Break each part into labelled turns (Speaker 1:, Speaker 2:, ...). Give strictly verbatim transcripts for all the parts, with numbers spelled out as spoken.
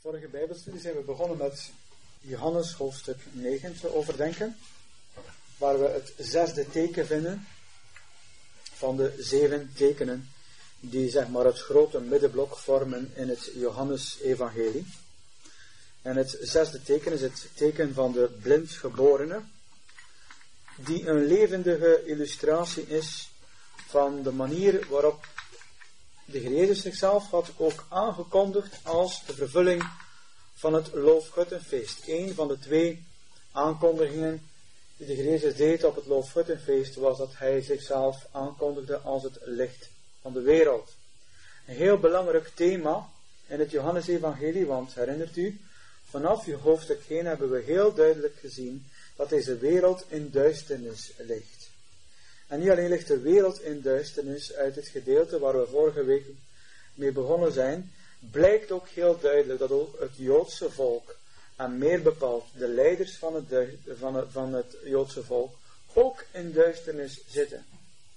Speaker 1: Vorige Bijbelstudie zijn we begonnen met Johannes hoofdstuk negen te overdenken, waar we het zesde teken vinden van de zeven tekenen die zeg maar het grote middenblok vormen in het Johannes-evangelie. En het zesde teken is het teken van de blindgeborene, die een levendige illustratie is van de manier waarop de Heer Jezus zichzelf had ook aangekondigd als de vervulling van het Loofhuttenfeest. Een van de twee aankondigingen die de Heer Jezus deed op het Loofhuttenfeest was dat hij zichzelf aankondigde als het licht van de wereld. Een heel belangrijk thema in het Johannes-evangelie, want herinnert u, vanaf je hoofdstuk één hebben we heel duidelijk gezien dat deze wereld in duisternis ligt. En niet alleen ligt de wereld in duisternis uit het gedeelte waar we vorige week mee begonnen zijn, blijkt ook heel duidelijk dat ook het Joodse volk, en meer bepaald de leiders van het, van het, van het Joodse volk, ook in duisternis zitten.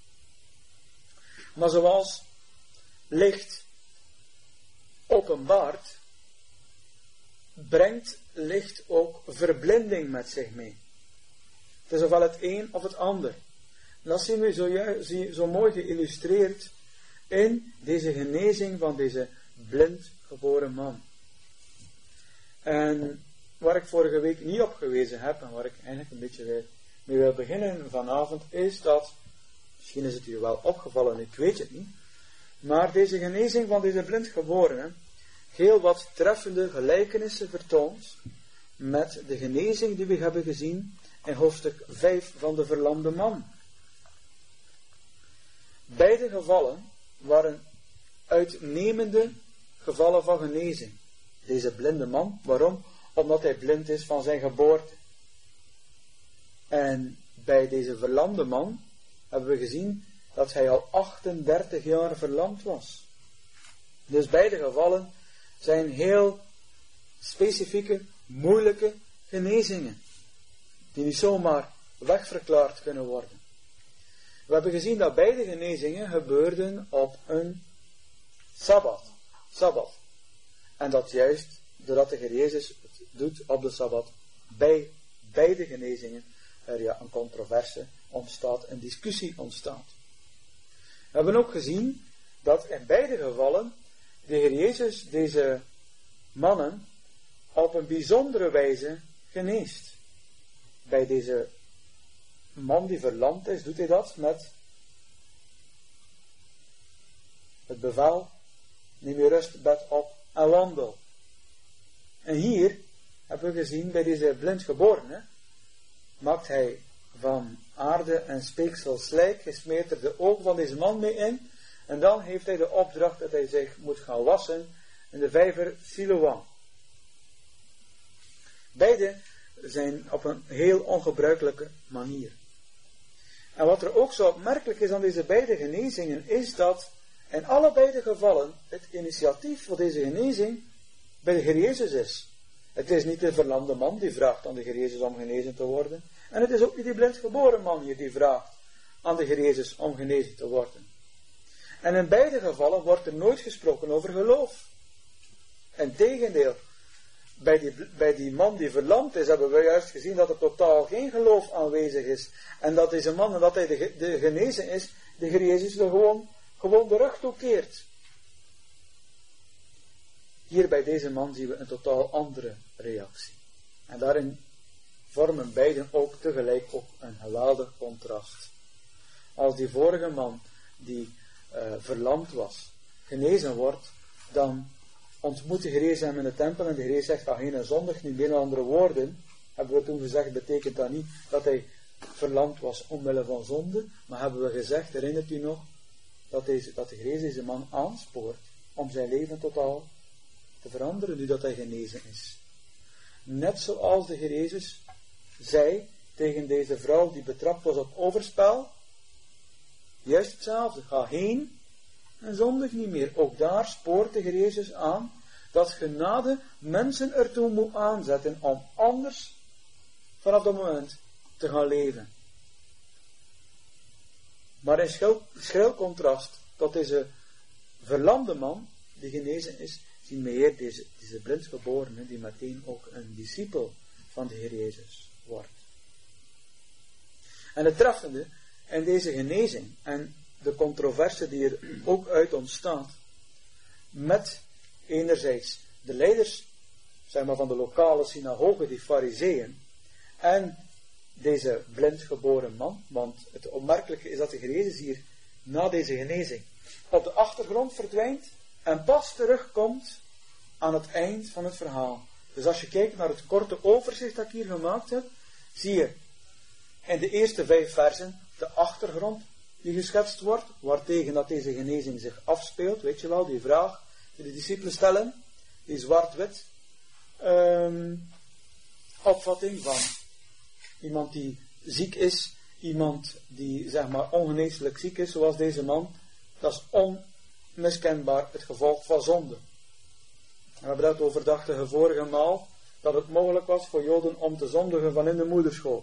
Speaker 1: Maar zoals licht openbaart, brengt licht ook verblinding met zich mee. Het is ofwel het een of het ander. Dat zien we zo, zo mooi geïllustreerd in deze genezing van deze blind geboren man. En waar ik vorige week niet op gewezen heb, en waar ik eigenlijk een beetje mee wil beginnen vanavond, is dat, misschien is het u wel opgevallen, ik weet het niet, maar deze genezing van deze blindgeborene heel wat treffende gelijkenissen vertoont met de genezing die we hebben gezien in hoofdstuk vijf van de verlamde man. Beide gevallen waren uitnemende gevallen van genezing. Deze blinde man, waarom? Omdat hij blind is van zijn geboorte. En bij deze verlamde man hebben we gezien dat hij al achtendertig jaar verlamd was. Dus beide gevallen zijn heel specifieke, moeilijke genezingen, die niet zomaar wegverklaard kunnen worden. We hebben gezien dat beide genezingen gebeurden op een Sabbat. Sabbat. En dat juist doordat de Heer Jezus het doet op de Sabbat, bij beide genezingen er ja een controverse ontstaat, een discussie ontstaat. We hebben ook gezien dat in beide gevallen de Heer Jezus deze mannen op een bijzondere wijze geneest. Bij deze man die verlamd is, doet hij dat met het bevel: neem je rustbed op en wandel. En hier hebben we gezien, bij deze blindgeborene maakt hij van aarde en speeksel slijk, hij smeert er de ogen van deze man mee in, en dan heeft hij de opdracht dat hij zich moet gaan wassen in de vijver Siloam. Beide zijn op een heel ongebruikelijke manier. En wat er ook zo opmerkelijk is aan deze beide genezingen, is dat in allebei de gevallen het initiatief voor deze genezing bij de Heer Jezus is. Het is niet de verlamde man die vraagt aan de Heer Jezus om genezen te worden. En het is ook niet die blindgeboren man hier die vraagt aan de Heer Jezus om genezen te worden. En in beide gevallen wordt er nooit gesproken over geloof. Integendeel, bij die, bij die man die verlamd is, hebben we juist gezien dat er totaal geen geloof aanwezig is. En dat deze man, en dat hij de, de genezen is, de Heer Jezus er gewoon, gewoon de rug toe keert. Hier bij deze man zien we een totaal andere reactie. En daarin vormen beiden ook tegelijk op een geweldig contrast. Als die vorige man, die uh, verlamd was, genezen wordt, dan ontmoet de Heer Jezus hem in de tempel en de Heer Jezus zegt: ga geen zondig niet. Met andere woorden, hebben we toen gezegd, betekent dat niet dat hij verlamd was omwille van zonde, maar hebben we gezegd, herinnert u nog, dat, deze, dat de Heer Jezus deze man aanspoort om zijn leven totaal te veranderen nu dat hij genezen is. Net zoals de Heer Jezus zei tegen deze vrouw die betrapt was op overspel, juist hetzelfde, ga heen en zondig niet meer. Ook daar spoort de Heer Jezus aan dat genade mensen ertoe moet aanzetten om anders vanaf dat moment te gaan leven. Maar in schil, schril contrast tot deze verlamde man die genezen is, zien we hier deze, deze blindgeborene die meteen ook een discipel van de Heer Jezus wordt. En het treffende in deze genezing en de controverse die er ook uit ontstaat, met enerzijds de leiders, zeg maar, van de lokale synagoge, die fariseeën, en deze blindgeboren man, want het opmerkelijke is dat de Heer Jezus hier na deze genezing op de achtergrond verdwijnt en pas terugkomt aan het eind van het verhaal. Dus als je kijkt naar het korte overzicht dat ik hier gemaakt heb, zie je in de eerste vijf versen de achtergrond die geschetst wordt, waartegen dat deze genezing zich afspeelt. Weet je wel, die vraag die de discipelen stellen, die zwart-wit um, opvatting van iemand die ziek is, iemand die, zeg maar, ongeneeslijk ziek is, zoals deze man. Dat is onmiskenbaar het gevolg van zonde. We hebben dat overdacht de vorige maal, dat het mogelijk was voor Joden om te zondigen van in de moederschoot.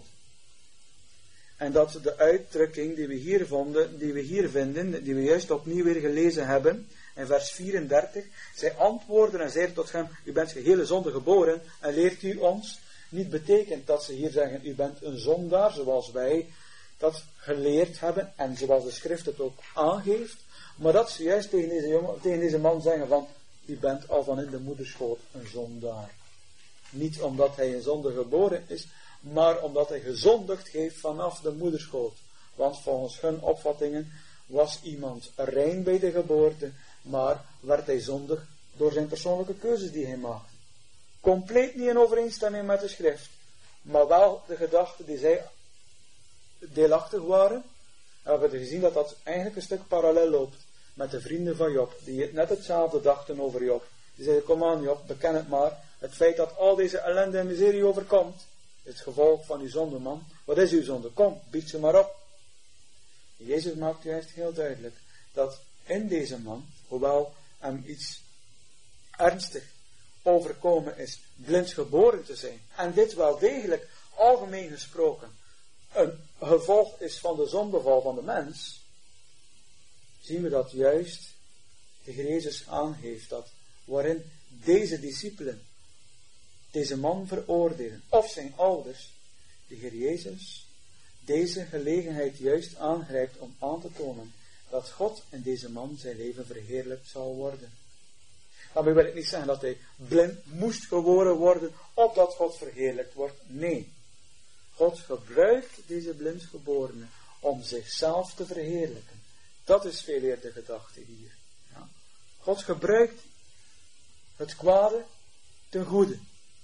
Speaker 1: En dat de uitdrukking die we hier vonden, die we hier vinden, die we juist opnieuw weer gelezen hebben, in vers vierendertig, zij antwoorden en zeiden tot hem, u bent gehele zonde geboren en leert u ons. Niet betekent dat ze hier zeggen, u bent een zondaar, zoals wij dat geleerd hebben, en zoals de schrift het ook aangeeft, maar dat ze juist tegen deze, jongen, tegen deze man zeggen van, u bent al van in de moederschoot een zondaar. Niet omdat hij in zonde geboren is, maar omdat hij gezondigd heeft vanaf de moederschoot. Want volgens hun opvattingen was iemand rein bij de geboorte, maar werd hij zondig door zijn persoonlijke keuzes die hij maakte. Compleet niet in overeenstemming met de schrift, maar wel de gedachten die zij deelachtig waren. En we hebben gezien dat dat eigenlijk een stuk parallel loopt met de vrienden van Job, die het net hetzelfde dachten over Job. Die zeiden, kom aan Job, beken het maar. Het feit dat al deze ellende en miserie overkomt, is het gevolg van uw zonde, man. Wat is uw zonde? Kom, bied ze maar op. Jezus maakt juist heel duidelijk dat in deze man, hoewel hem iets ernstig overkomen is, blind geboren te zijn, en dit wel degelijk, algemeen gesproken, een gevolg is van de zondeval van de mens, zien we dat juist de Heer Jezus aangeeft, dat waarin deze discipelen deze man veroordelen, of zijn ouders, de Heer Jezus deze gelegenheid juist aangrijpt om aan te tonen dat God in deze man zijn leven verheerlijkt zal worden. Daarmee wil ik niet zeggen dat hij blind moest geboren worden, opdat God verheerlijkt wordt. Nee. God gebruikt deze blindgeborene om zichzelf te verheerlijken. Dat is veel eer de gedachte hier. Ja. God gebruikt het kwade ten goede.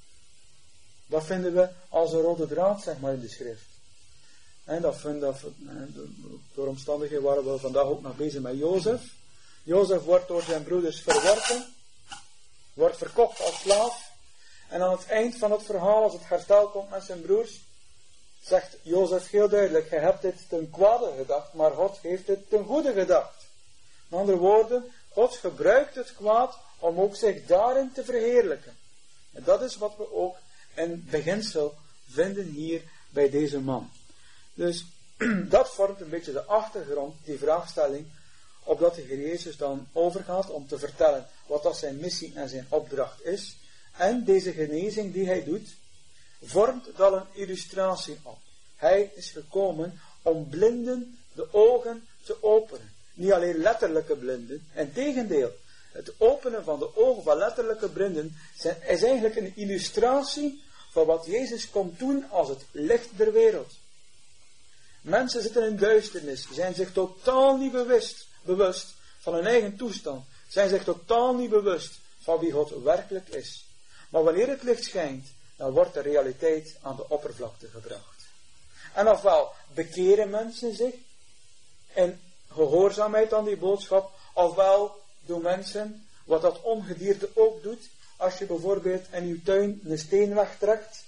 Speaker 1: Dat vinden we als een rode draad, zeg maar, in de schrift. En dat vinden we, door omstandigheden waren we vandaag ook nog bezig met Jozef. Jozef wordt door zijn broeders verworpen, wordt verkocht als slaaf. En aan het eind van het verhaal, als het herstel komt met zijn broers, zegt Jozef heel duidelijk, gij hebt dit ten kwade gedacht, maar God heeft dit ten goede gedacht. Met andere woorden, God gebruikt het kwaad om ook zich daarin te verheerlijken. En dat is wat we ook in beginsel vinden hier bij deze man. Dus dat vormt een beetje de achtergrond, die vraagstelling, opdat de Heer Jezus dan overgaat om te vertellen wat dat zijn missie en zijn opdracht is. En deze genezing die hij doet, vormt dan een illustratie op. Hij is gekomen om blinden de ogen te openen. Niet alleen letterlijke blinden, integendeel. Het openen van de ogen van letterlijke blinden is eigenlijk een illustratie van wat Jezus komt doen als het licht der wereld. Mensen zitten in duisternis, zijn zich totaal niet bewust, bewust van hun eigen toestand, zijn zich totaal niet bewust van wie God werkelijk is. Maar wanneer het licht schijnt, dan wordt de realiteit aan de oppervlakte gebracht. En ofwel bekeren mensen zich in gehoorzaamheid aan die boodschap, ofwel doen mensen wat dat ongedierte ook doet, als je bijvoorbeeld in je tuin een steen wegtrekt,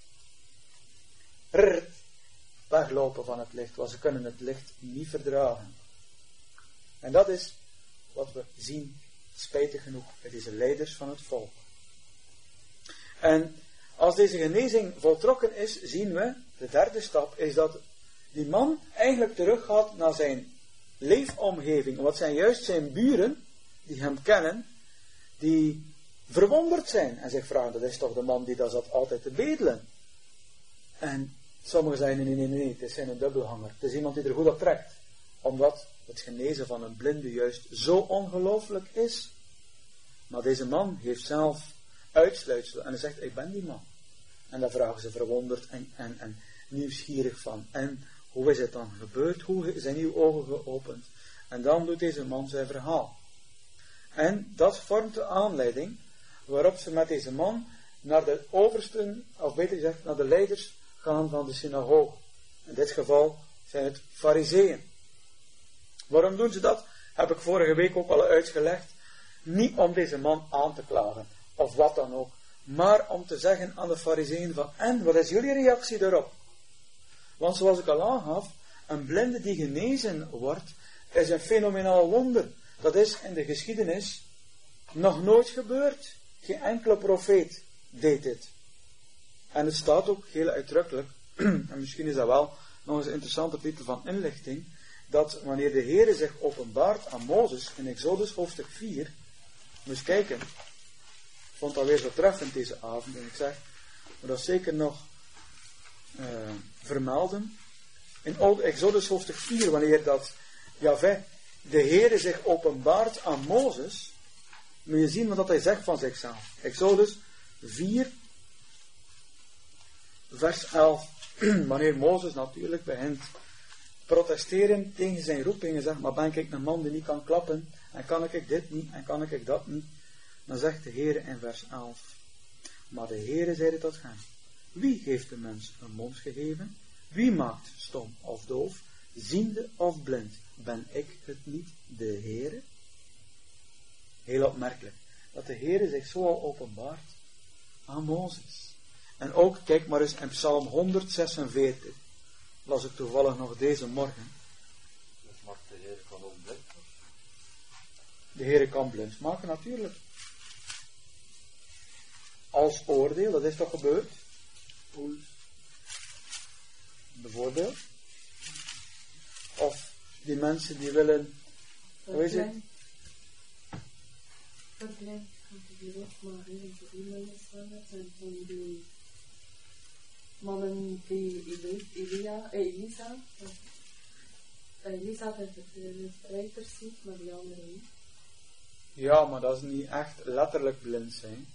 Speaker 1: rrrt, weglopen van het licht, want ze kunnen het licht niet verdragen. En dat is wat we zien, spijtig genoeg, bij deze leiders van het volk. En als deze genezing voltrokken is, zien we, de derde stap, is dat die man eigenlijk teruggaat naar zijn leefomgeving. Wat zijn juist zijn buren, die hem kennen, die verwonderd zijn en zich vragen, dat is toch de man die daar zat altijd te bedelen. En sommigen zeggen, nee, nee, nee, nee, het is een dubbelhanger. Het is iemand die er goed op trekt. Omdat het genezen van een blinde juist zo ongelooflijk is. Maar deze man heeft zelf uitsluitsel en hij zegt, ik ben die man. En dan vragen ze verwonderd en, en, en nieuwsgierig van, en hoe is het dan gebeurd? Hoe zijn uw ogen geopend? En dan doet deze man zijn verhaal. En dat vormt de aanleiding waarop ze met deze man naar de oversten, of beter gezegd, naar de leiders gaan van de synagoge. In dit geval zijn het farizeeën. Waarom doen ze dat? Heb ik vorige week ook al uitgelegd. Niet om deze man aan te klagen, of wat dan ook, maar om te zeggen aan de farizeeën van, en wat is jullie reactie daarop? Want zoals ik al aangaf, een blinde die genezen wordt, is een fenomenaal wonder. Dat is in de geschiedenis nog nooit gebeurd. Geen enkele profeet deed dit. En het staat ook heel uitdrukkelijk, en misschien is dat wel nog eens een interessante titel van inlichting, dat wanneer de Heere zich openbaart aan Mozes in Exodus hoofdstuk vier, moet je kijken, ik vond dat weer zo treffend deze avond, en ik zeg, maar dat zeker nog uh, vermelden, in Exodus hoofdstuk vier, wanneer dat Jahweh, de Heere zich openbaart aan Mozes, moet je zien wat hij zegt van zichzelf. Exodus vier, vers elf, wanneer Mozes natuurlijk begint protesteren tegen zijn roeping en zegt, maar ben ik een man die niet kan klappen, en kan ik dit niet, en kan ik dat niet, dan zegt de Heere in vers elf, maar de Heere zeide tot hem, wie heeft de mens een mond gegeven? Wie maakt stom of doof, ziende of blind? Ben ik het niet, de Heere? Heel opmerkelijk, dat de Heere zich zo al openbaart aan Mozes. En ook, kijk maar eens in Psalm honderdzesenveertig, las ik toevallig nog deze morgen.
Speaker 2: Dus maakt de Heer kan ook blind?
Speaker 1: De Heer kan blind maken, natuurlijk. Als oordeel, dat is toch gebeurd? Bijvoorbeeld. Of die mensen die willen, hoe is het?
Speaker 3: Vergelijk van de wereld, maar heel veel mensen zijn van die mannen die Elia, Elisa, Elisa dat het rechters ziet, maar die anderen niet.
Speaker 1: Ja, maar dat is niet echt letterlijk blind zijn.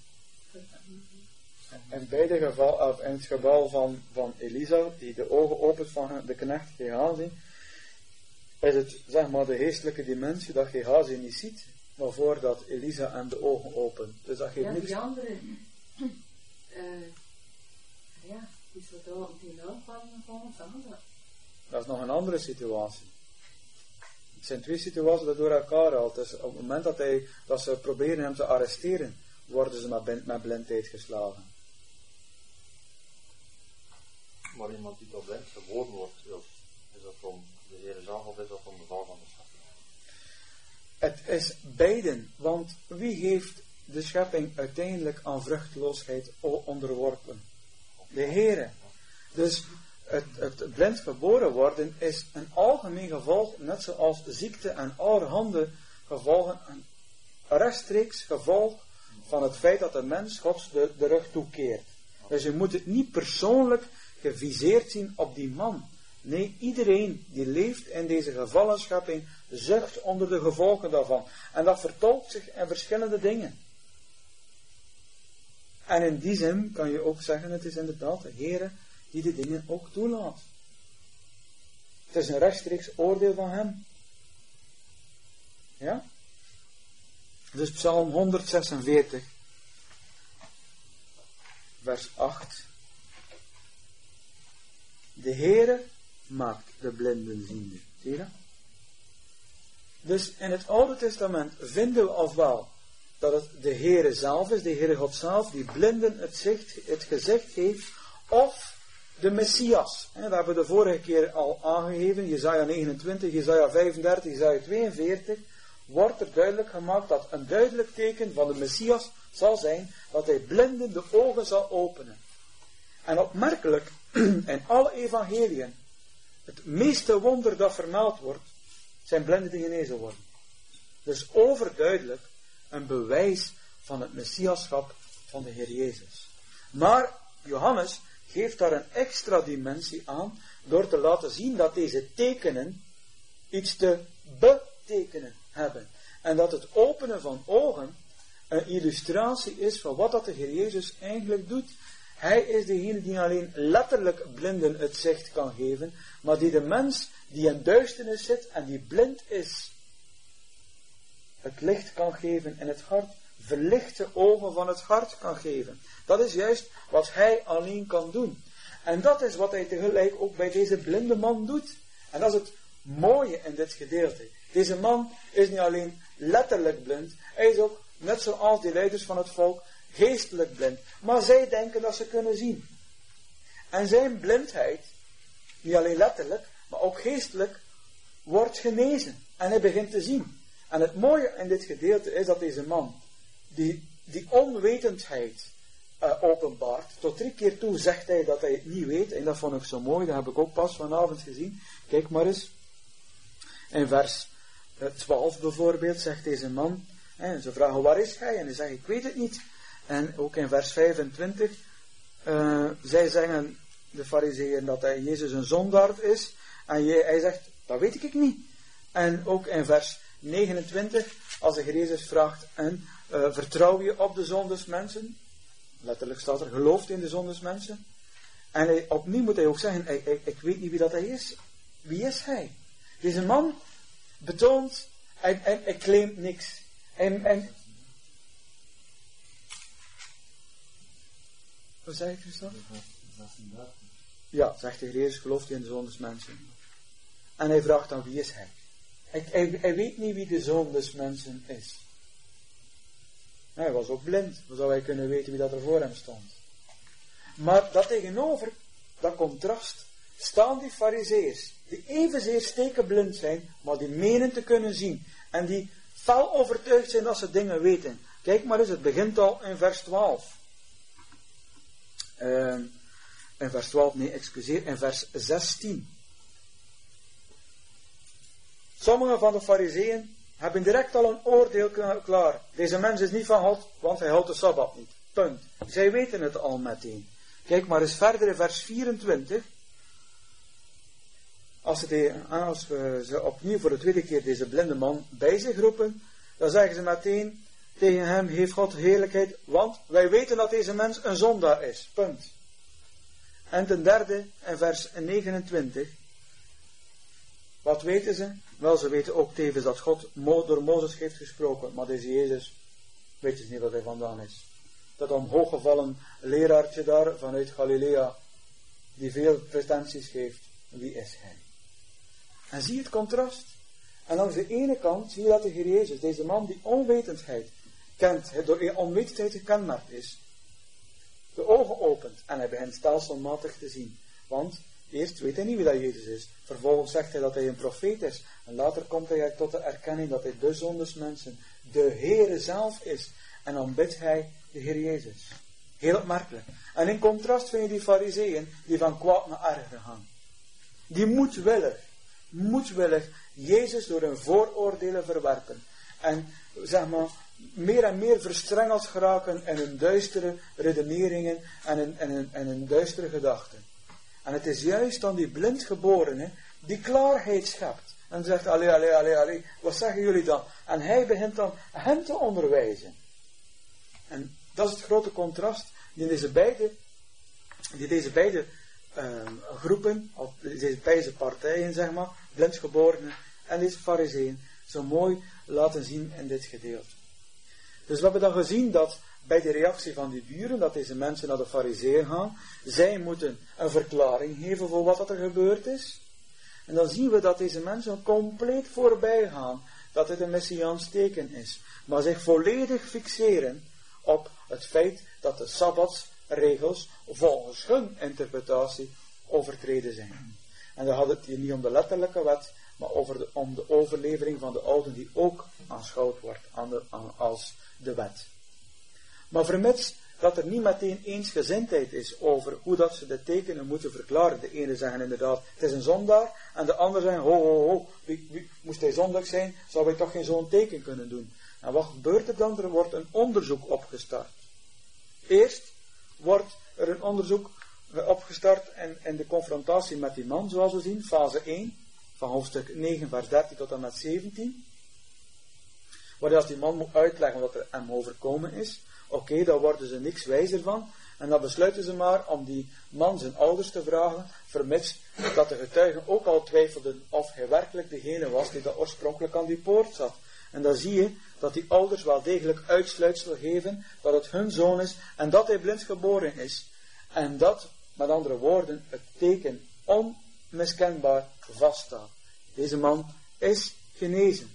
Speaker 1: In beide gevallen, of in het geval van, van Elisa, die de ogen opent van de knecht Gehazi, is het zeg maar de geestelijke dimensie dat Gehazi niet ziet, maar voordat Elisa hem de ogen opent. Dus dat geeft
Speaker 3: ja,
Speaker 1: niks.
Speaker 3: die anderen, uh, ja, die zo die naam van ons aan.
Speaker 1: Dat is nog een andere situatie. Het zijn twee situaties dat door elkaar haalt. Dus op het moment dat, hij, dat ze proberen hem te arresteren, worden ze met, met blindheid geslagen.
Speaker 2: Maar iemand die tot blind geboren wordt, is dat om de Heer zelf of is dat om de val van de schepping?
Speaker 1: Het is beiden, want wie heeft de schepping uiteindelijk aan vruchteloosheid onderworpen? De Heere. Dus het, het blind geboren worden is een algemeen gevolg, net zoals ziekte en oude handen gevolgen, een rechtstreeks gevolg van het feit dat de mens Gods de, de rug toekeert. Dus je moet het niet persoonlijk geviseerd zien op die man. Nee, iedereen die leeft in deze gevallen schepping zucht onder de gevolgen daarvan. En dat vertolkt zich in verschillende dingen. En in die zin kan je ook zeggen, het is inderdaad de Heere die de dingen ook toelaat. Het is een rechtstreeks oordeel van hem. Ja? Dus Psalm honderdzesenveertig, vers acht. De Heere maakt de blinden ziende. Zie je dat? Dus in het Oude Testament vinden we ofwel dat het de Heere zelf is, de Heere God zelf, die blinden het, zicht, het gezicht geeft, of de Messias. We hebben de vorige keer al aangegeven, Jesaja negenentwintig, Jesaja vijfendertig, Jesaja tweeënveertig, wordt er duidelijk gemaakt dat een duidelijk teken van de Messias zal zijn, dat hij blinden de ogen zal openen. En opmerkelijk, in alle evangeliën, het meeste wonder dat vermeld wordt, zijn blinden die genezen worden. Dus overduidelijk een bewijs van het messiaschap van de Heer Jezus. Maar Johannes geeft daar een extra dimensie aan door te laten zien dat deze tekenen iets te betekenen hebben. En dat het openen van ogen een illustratie is van wat dat de Heer Jezus eigenlijk doet. Hij is degene die alleen letterlijk blinden het zicht kan geven, maar die de mens die in duisternis zit en die blind is, het licht kan geven in het hart, verlichte ogen van het hart kan geven. Dat is juist wat hij alleen kan doen. En dat is wat hij tegelijk ook bij deze blinde man doet. En dat is het mooie in dit gedeelte. Deze man is niet alleen letterlijk blind, hij is ook, net zoals die leiders van het volk, geestelijk blind. Maar zij denken dat ze kunnen zien. En zijn blindheid, niet alleen letterlijk, maar ook geestelijk, wordt genezen. En hij begint te zien. En het mooie in dit gedeelte is dat deze man, die, die onwetendheid uh, openbaart, tot drie keer toe zegt hij dat hij het niet weet. En dat vond ik zo mooi, dat heb ik ook pas vanavond gezien. Kijk maar eens. In vers twaalf bijvoorbeeld zegt deze man, en ze vragen waar is hij? En hij zegt ik weet het niet. En ook in vers vijfentwintig, uh, zij zeggen, de farizeeën, dat hij Jezus een zondaard is. En je, hij zegt, dat weet ik niet. En ook in vers negenentwintig, als de Heer Jezus vraagt, en uh, vertrouw je op de zondesmensen? Letterlijk staat er, gelooft in de zondesmensen. En hij, opnieuw moet hij ook zeggen, ik, ik, ik weet niet wie dat hij is. Wie is hij? Deze man betoont, hij, hij, hij claimt niks. En, en, wat zei ik, Christophe? Ja, zegt de Heer Jezus, gelooft hij in de zoon des mensen. En hij vraagt dan, wie is hij? Hij, hij? Hij weet niet wie de zoon des mensen is. Hij was ook blind. Hoe zou hij kunnen weten wie dat er voor hem stond? Maar dat tegenover, dat contrast, staan die farizeeërs, die evenzeer stekenblind zijn, maar die menen te kunnen zien. En die fel overtuigd zijn dat ze dingen weten. Kijk maar eens, het begint al in vers twaalf. Uh, in vers twaalf, nee, excuseer, in vers zestien. Sommige van de farizeeën hebben direct al een oordeel klaar. Deze mens is niet van God, want hij houdt de Sabbat niet. Punt. Zij weten het al meteen. Kijk maar eens verder in vers vierentwintig. Als, de, als we ze opnieuw voor de tweede keer deze blinde man bij zich roepen, dan zeggen ze meteen tegen hem, heeft God heerlijkheid, want wij weten dat deze mens een zondaar is. Punt. En ten derde, in vers negenentwintig, wat weten ze? Wel, ze weten ook tevens dat God door Mozes heeft gesproken, maar deze Jezus weet dus niet wat hij vandaan is. Dat omhooggevallen leraartje daar vanuit Galilea, die veel pretenties geeft, wie is hij? En zie je het contrast? En langs de ene kant zie je dat de Heer Jezus, deze man die onwetendheid kent, door onwetendheid gekenmerkt is, de ogen opent en hij begint stelselmatig te zien. Want eerst weet hij niet wie dat Jezus is. Vervolgens zegt hij dat hij een profeet is. En later komt hij tot de erkenning dat hij de zondesmensen, de Heere zelf is. En dan bidt hij de Heer Jezus. Heel opmerkelijk. En in contrast vind je die farizeeën die van kwaad naar erger gaan. Die moedwillig, moedwillig Jezus door hun vooroordelen verwerpen. En zeg maar, meer en meer verstrengeld geraken in hun duistere redeneringen en in, in, in, in hun duistere gedachten. En het is juist dan die blindgeborene die klaarheid schept. En zegt, allee, allee, allee, allee, wat zeggen jullie dan? En hij begint dan hen te onderwijzen. En dat is het grote contrast die deze beide, die deze beide uh, groepen, of deze beide partijen, zeg maar, blindgeborenen en deze farizeeën, zo mooi laten zien in dit gedeelte. Dus we hebben dan gezien dat bij de reactie van die buren, dat deze mensen naar de farizeeën gaan, zij moeten een verklaring geven voor wat er gebeurd is. En dan zien we dat deze mensen compleet voorbij gaan, dat dit een messiaans teken is. Maar zich volledig fixeren op het feit dat de sabbatsregels volgens hun interpretatie overtreden zijn. En dan had het hier niet om de letterlijke wet, maar over de, om de overlevering van de ouden die ook aanschouwd wordt aan de, aan, als de wet. Maar vermits dat er niet meteen eensgezindheid is over hoe dat ze de tekenen moeten verklaren. De ene zeggen inderdaad, het is een zondaar. En de andere zeggen, ho, ho, ho, wie, wie, moest hij zondag zijn, zou hij toch geen zo'n teken kunnen doen. En wat gebeurt er dan? Er wordt een onderzoek opgestart. Eerst wordt er een onderzoek opgestart en, en de confrontatie met die man, zoals we zien, fase één, van hoofdstuk negen, vers dertien tot en met zeventien. Waar als die man moet uitleggen wat er hem overkomen is, oké, okay, daar worden ze niks wijzer van. En dan besluiten ze maar om die man zijn ouders te vragen, vermits dat de getuigen ook al twijfelden of hij werkelijk degene was die dat oorspronkelijk aan die poort zat. En dan zie je dat die ouders wel degelijk uitsluitsel geven dat het hun zoon is en dat hij blind geboren is. En dat, met andere woorden, het teken onmiskenbaar vaststaat. Deze man is genezen.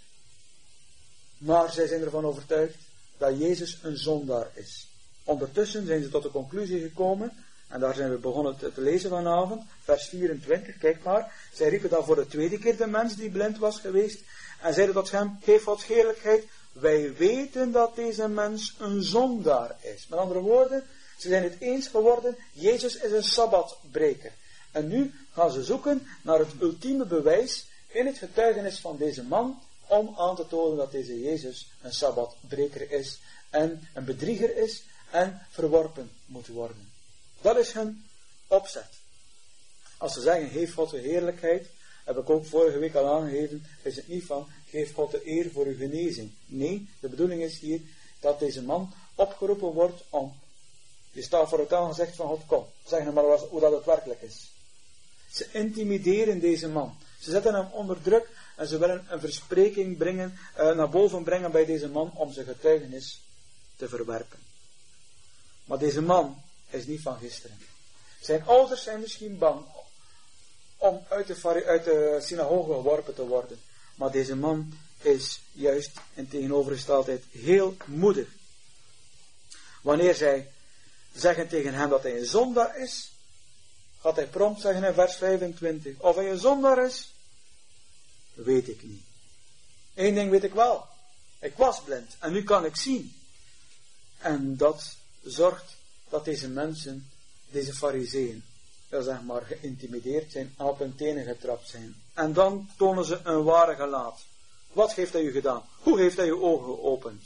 Speaker 1: Maar zij zijn ervan overtuigd dat Jezus een zondaar is. Ondertussen zijn ze tot de conclusie gekomen, en daar zijn we begonnen te, te lezen vanavond, vers vierentwintig, kijk maar. Zij riepen dan voor de tweede keer de mens die blind was geweest, en zeiden tot hem, geef Gods heerlijkheid, wij weten dat deze mens een zondaar is. Met andere woorden, ze zijn het eens geworden, Jezus is een sabbatbreker. En nu gaan ze zoeken naar het ultieme bewijs in het getuigenis van deze man, om aan te tonen dat deze Jezus een sabbatbreker is, en een bedrieger is, en verworpen moet worden. Dat is hun opzet. Als ze zeggen, geef God de heerlijkheid, heb ik ook vorige week al aangegeven, is het niet van, geef God de eer voor uw genezing. Nee, de bedoeling is hier, dat deze man opgeroepen wordt om, je staat voor het aangezegd van God, kom, zeg nou maar hoe dat het werkelijk is. Ze intimideren deze man. Ze zetten hem onder druk, en ze willen een verspreking brengen, uh, naar boven brengen bij deze man, om zijn getuigenis te verwerpen. Maar deze man is niet van gisteren. Zijn ouders zijn misschien bang om uit de, uit de synagoge geworpen te worden. Maar deze man is juist in tegenovergesteldheid heel moedig. Wanneer zij zeggen tegen hem dat hij een zondaar is, gaat hij prompt zeggen in vers vijfentwintig. Of hij een zondaar is, weet ik niet. Eén ding weet ik wel. Ik was blind en nu kan ik zien. En dat zorgt dat deze mensen, deze fariseeën, ja, zeg maar, geïntimideerd zijn en op hun tenen getrapt zijn. En dan tonen ze een ware gelaat. Wat heeft hij u gedaan? Hoe heeft hij uw ogen geopend?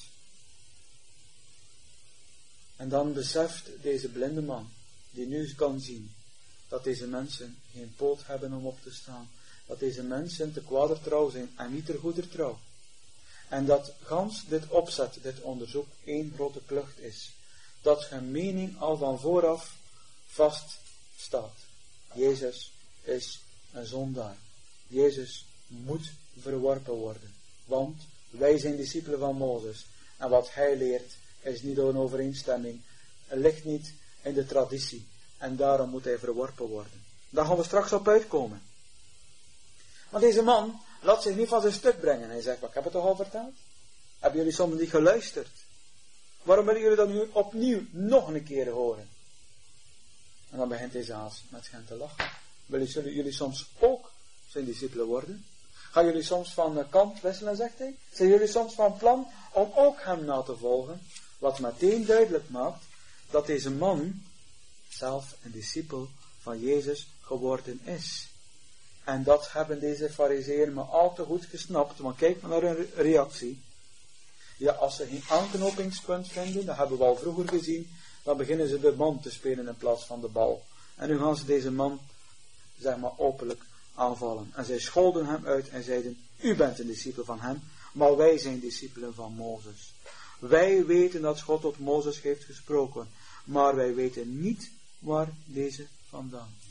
Speaker 1: En dan beseft deze blinde man, die nu kan zien, dat deze mensen geen poot hebben om op te staan. Dat deze mensen te kwader trouw zijn en niet ter goeder trouw. En dat gans dit opzet, dit onderzoek, één grote klucht is. Dat hun mening al van vooraf vast staat. Jezus is een zondaar. Jezus moet verworpen worden. Want wij zijn discipelen van Mozes. En wat hij leert is niet een overeenstemming. Het ligt niet in de traditie. En daarom moet hij verworpen worden. Daar gaan we straks op uitkomen. Maar deze man laat zich niet van zijn stuk brengen. Hij zegt, wat ik heb het toch al verteld? Hebben jullie soms niet geluisterd? Waarom willen jullie dat nu opnieuw nog een keer horen? En dan begint deze haas met hen te lachen. Willen zullen jullie soms ook zijn discipelen worden? Gaan jullie soms van kant wisselen, zegt hij? Zijn jullie soms van plan om ook hem na te volgen? Wat meteen duidelijk maakt dat deze man zelf een discipel van Jezus geworden is. En dat hebben deze fariseeën maar al te goed gesnapt. Want kijk maar naar hun reactie. Ja, als ze geen aanknopingspunt vinden, dat hebben we al vroeger gezien, dan beginnen ze de man te spelen in plaats van de bal. En nu gaan ze deze man, zeg maar, openlijk aanvallen. En zij scholden hem uit en zeiden, u bent een discipel van hem, maar wij zijn discipelen van Mozes. Wij weten dat God tot Mozes heeft gesproken, maar wij weten niet waar deze vandaan is.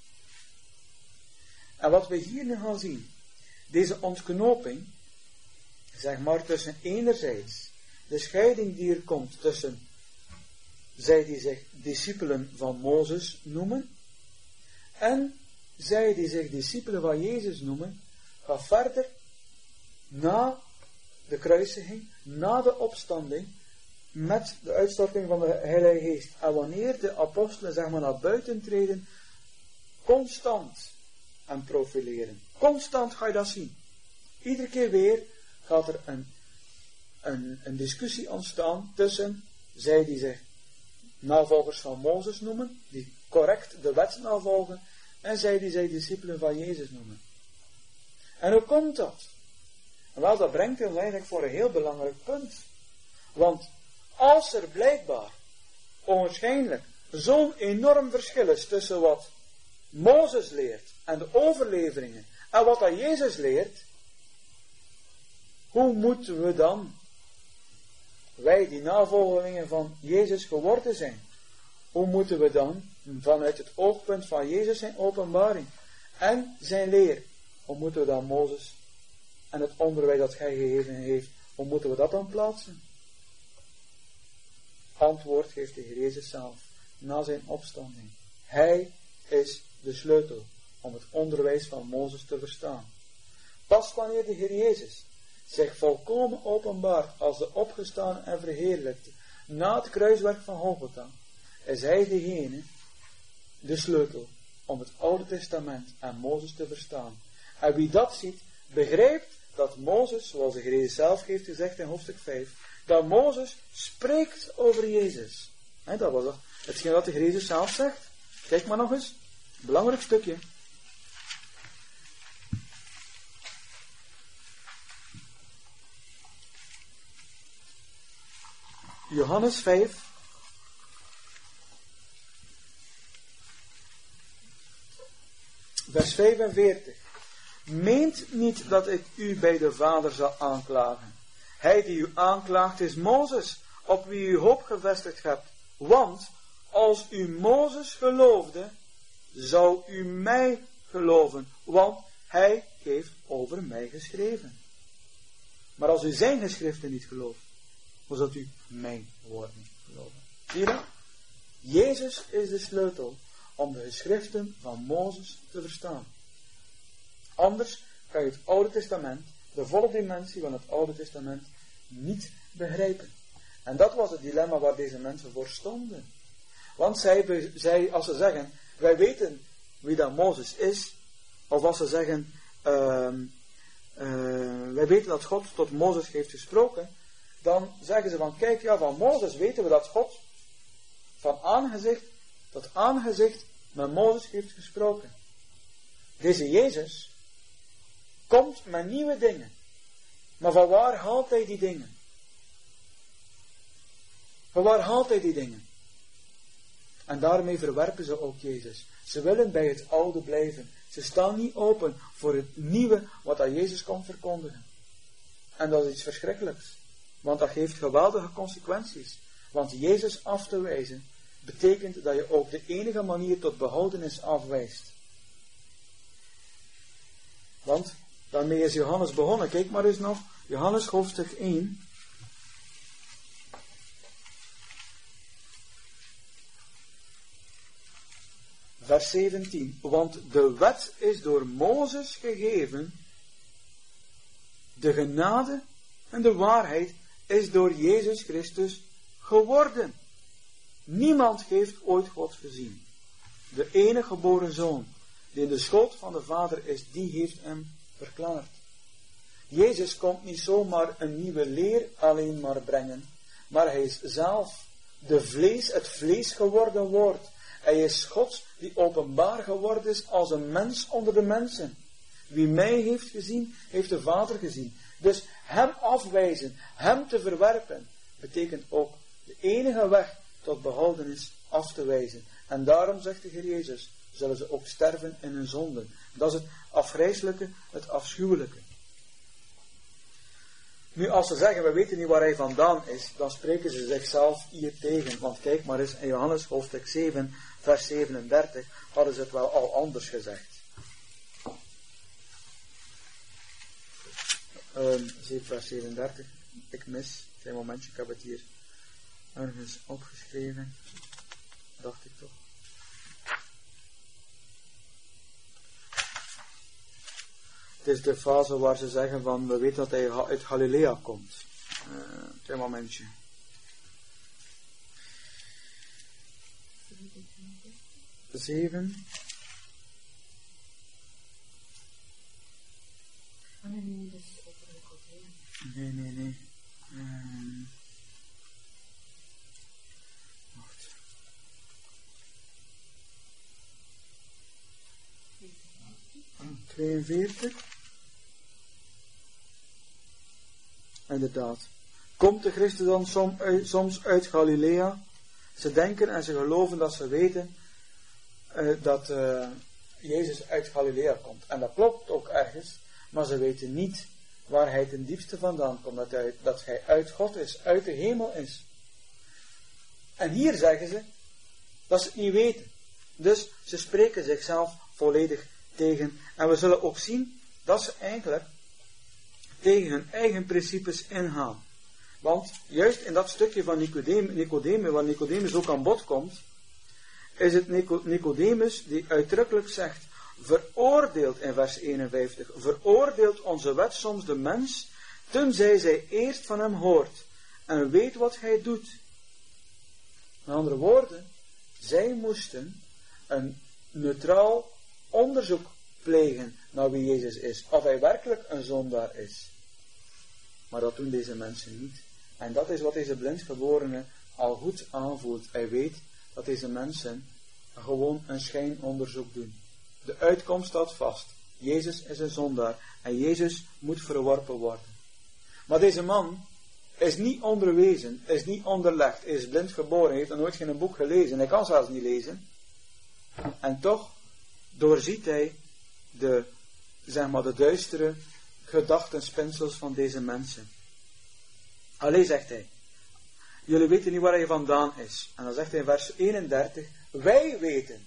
Speaker 1: En wat we hier nu gaan zien, deze ontknoping, zeg maar tussen enerzijds de scheiding die er komt tussen zij die zich discipelen van Mozes noemen en zij die zich discipelen van Jezus noemen, gaat verder na de kruisiging, na de opstanding, met de uitstorting van de Heilige Geest. En wanneer de apostelen, zeg maar, naar buiten treden, constant en profileren. Constant ga je dat zien. Iedere keer weer gaat er een, een, een discussie ontstaan tussen zij die zich navolgers van Mozes noemen, die correct de wet navolgen, en zij die zich discipelen van Jezus noemen. En hoe komt dat? Wel, dat brengt ons eigenlijk voor een heel belangrijk punt. Want als er blijkbaar, onwaarschijnlijk, zo'n enorm verschil is tussen wat Mozes leert en de overleveringen en wat dat Jezus leert, hoe moeten we dan, wij die navolgelingen van Jezus geworden zijn, hoe moeten we dan vanuit het oogpunt van Jezus zijn openbaring en zijn leer, hoe moeten we dan Mozes en het onderwijs dat hij gegeven heeft, hoe moeten we dat dan plaatsen? Antwoord geeft de Heer Jezus zelf na zijn opstanding. Hij is de sleutel om het onderwijs van Mozes te verstaan. Pas wanneer de Heer Jezus zich volkomen openbaart als de opgestane en verheerlijkte na het kruiswerk van Golgotha, is hij degene, de sleutel, om het Oude Testament en Mozes te verstaan. En wie dat ziet, begrijpt dat Mozes, zoals de Heer Jezus zelf heeft gezegd in hoofdstuk vijf, dat Mozes spreekt over Jezus. He, dat was hetgeen wat de Heer Jezus zelf zegt. Kijk maar nog eens. Belangrijk stukje. Johannes vijf. Vers vijfenveertig. Meent niet dat ik u bij de Vader zal aanklagen. Hij die u aanklaagt is Mozes, op wie u hoop gevestigd hebt. Want als u Mozes geloofde, zou u mij geloven, want hij heeft over mij geschreven. Maar als u zijn geschriften niet gelooft, dan zult u mijn woorden geloven. Zie je dat? Jezus is de sleutel om de geschriften van Mozes te verstaan. Anders kan je het Oude Testament, de volle dimensie van het Oude Testament, niet begrijpen. En dat was het dilemma waar deze mensen voor stonden. Want zij, zij als ze zeggen, wij weten wie dat Mozes is, of als ze zeggen, uh, uh, wij weten dat God tot Mozes heeft gesproken, dan zeggen ze van, kijk, ja, van Mozes weten we dat God van aangezicht tot aangezicht met Mozes heeft gesproken. Deze Jezus komt met nieuwe dingen. Maar van waar haalt hij die dingen? Van waar haalt hij die dingen? En daarmee verwerpen ze ook Jezus. Ze willen bij het oude blijven. Ze staan niet open voor het nieuwe wat dat Jezus komt verkondigen. En dat is iets verschrikkelijks. Want dat geeft geweldige consequenties. Want Jezus af te wijzen betekent dat je ook de enige manier tot behoudenis afwijst. Want daarmee is Johannes begonnen. Kijk maar eens nog. Johannes hoofdstuk één. Vers zeventien. Want de wet is door Mozes gegeven. De genade en de waarheid is door Jezus Christus geworden. Niemand heeft ooit God gezien. De enige geboren zoon, die in de schoot van de Vader is, die heeft hem verklaard. Jezus komt niet zomaar een nieuwe leer alleen maar brengen, maar hij is zelf de vlees, het vlees geworden woord. Hij is God die openbaar geworden is als een mens onder de mensen. Wie mij heeft gezien, heeft de Vader gezien. Dus hem afwijzen, hem te verwerpen, betekent ook de enige weg tot behoudenis af te wijzen. En daarom zegt de Heer Jezus, zullen ze ook sterven in hun zonden. Dat is het afgrijselijke, het afschuwelijke. Nu, als ze zeggen, we weten niet waar hij vandaan is, dan spreken ze zichzelf hier tegen. Want kijk maar eens, in Johannes hoofdstuk zeven, vers zevenendertig, hadden ze het wel al anders gezegd. Um, zeven vers zevenendertig, ik mis, een momentje, ik heb het hier ergens opgeschreven, dacht ik toch. Het is de fase waar ze zeggen van, we weten dat hij uit Galilea komt. Uh, een momentje. zeven. Nee, nee, nee. Um, wacht. tweeënveertig. inderdaad. Komt de Christus dan som, uit, soms uit Galilea? Ze denken en ze geloven dat ze weten uh, dat uh, Jezus uit Galilea komt. En dat klopt ook ergens, maar ze weten niet waar hij ten diepste vandaan komt. Dat hij, dat hij uit God is, uit de hemel is. En hier zeggen ze dat ze het niet weten. Dus ze spreken zichzelf volledig tegen. En we zullen ook zien dat ze eigenlijk tegen hun eigen principes ingaan. Want juist in dat stukje van Nicodemus, Nicodemus waar Nicodemus ook aan bod komt, is het Nicodemus die uitdrukkelijk zegt, veroordeelt in vers eenenvijftig, veroordeelt onze wet soms de mens, tenzij zij eerst van hem hoort en weet wat hij doet. Met andere woorden, zij moesten een neutraal onderzoek plegen naar wie Jezus is, of hij werkelijk een zondaar is. Maar dat doen deze mensen niet. En dat is wat deze blindgeborene al goed aanvoelt. Hij weet dat deze mensen gewoon een schijnonderzoek doen. De uitkomst staat vast. Jezus is een zondaar en Jezus moet verworpen worden. Maar deze man is niet onderwezen, is niet onderlegd, is blind geboren, heeft nog nooit geen boek gelezen, hij kan zelfs niet lezen. En toch doorziet hij de, zeg maar, de duistere gedachtenspinsels van deze mensen. Allee, zegt hij, jullie weten niet waar hij vandaan is. En dan zegt hij in vers eenendertig, wij weten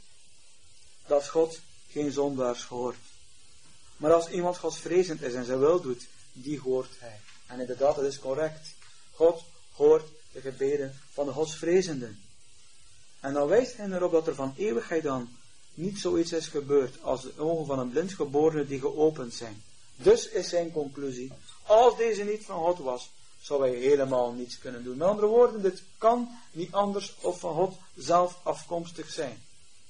Speaker 1: dat God geen zondaars hoort. Maar als iemand godsvrezend is en zijn wil doet, die hoort hij. En inderdaad, dat is correct. God hoort de gebeden van de godsvrezenden. En dan wijst hij erop dat er van eeuwigheid dan niet zoiets is gebeurd als de ogen van een blindgeborene die geopend zijn. Dus is zijn conclusie, als deze niet van God was, zou hij helemaal niets kunnen doen. Met andere woorden, dit kan niet anders of van God zelf afkomstig zijn.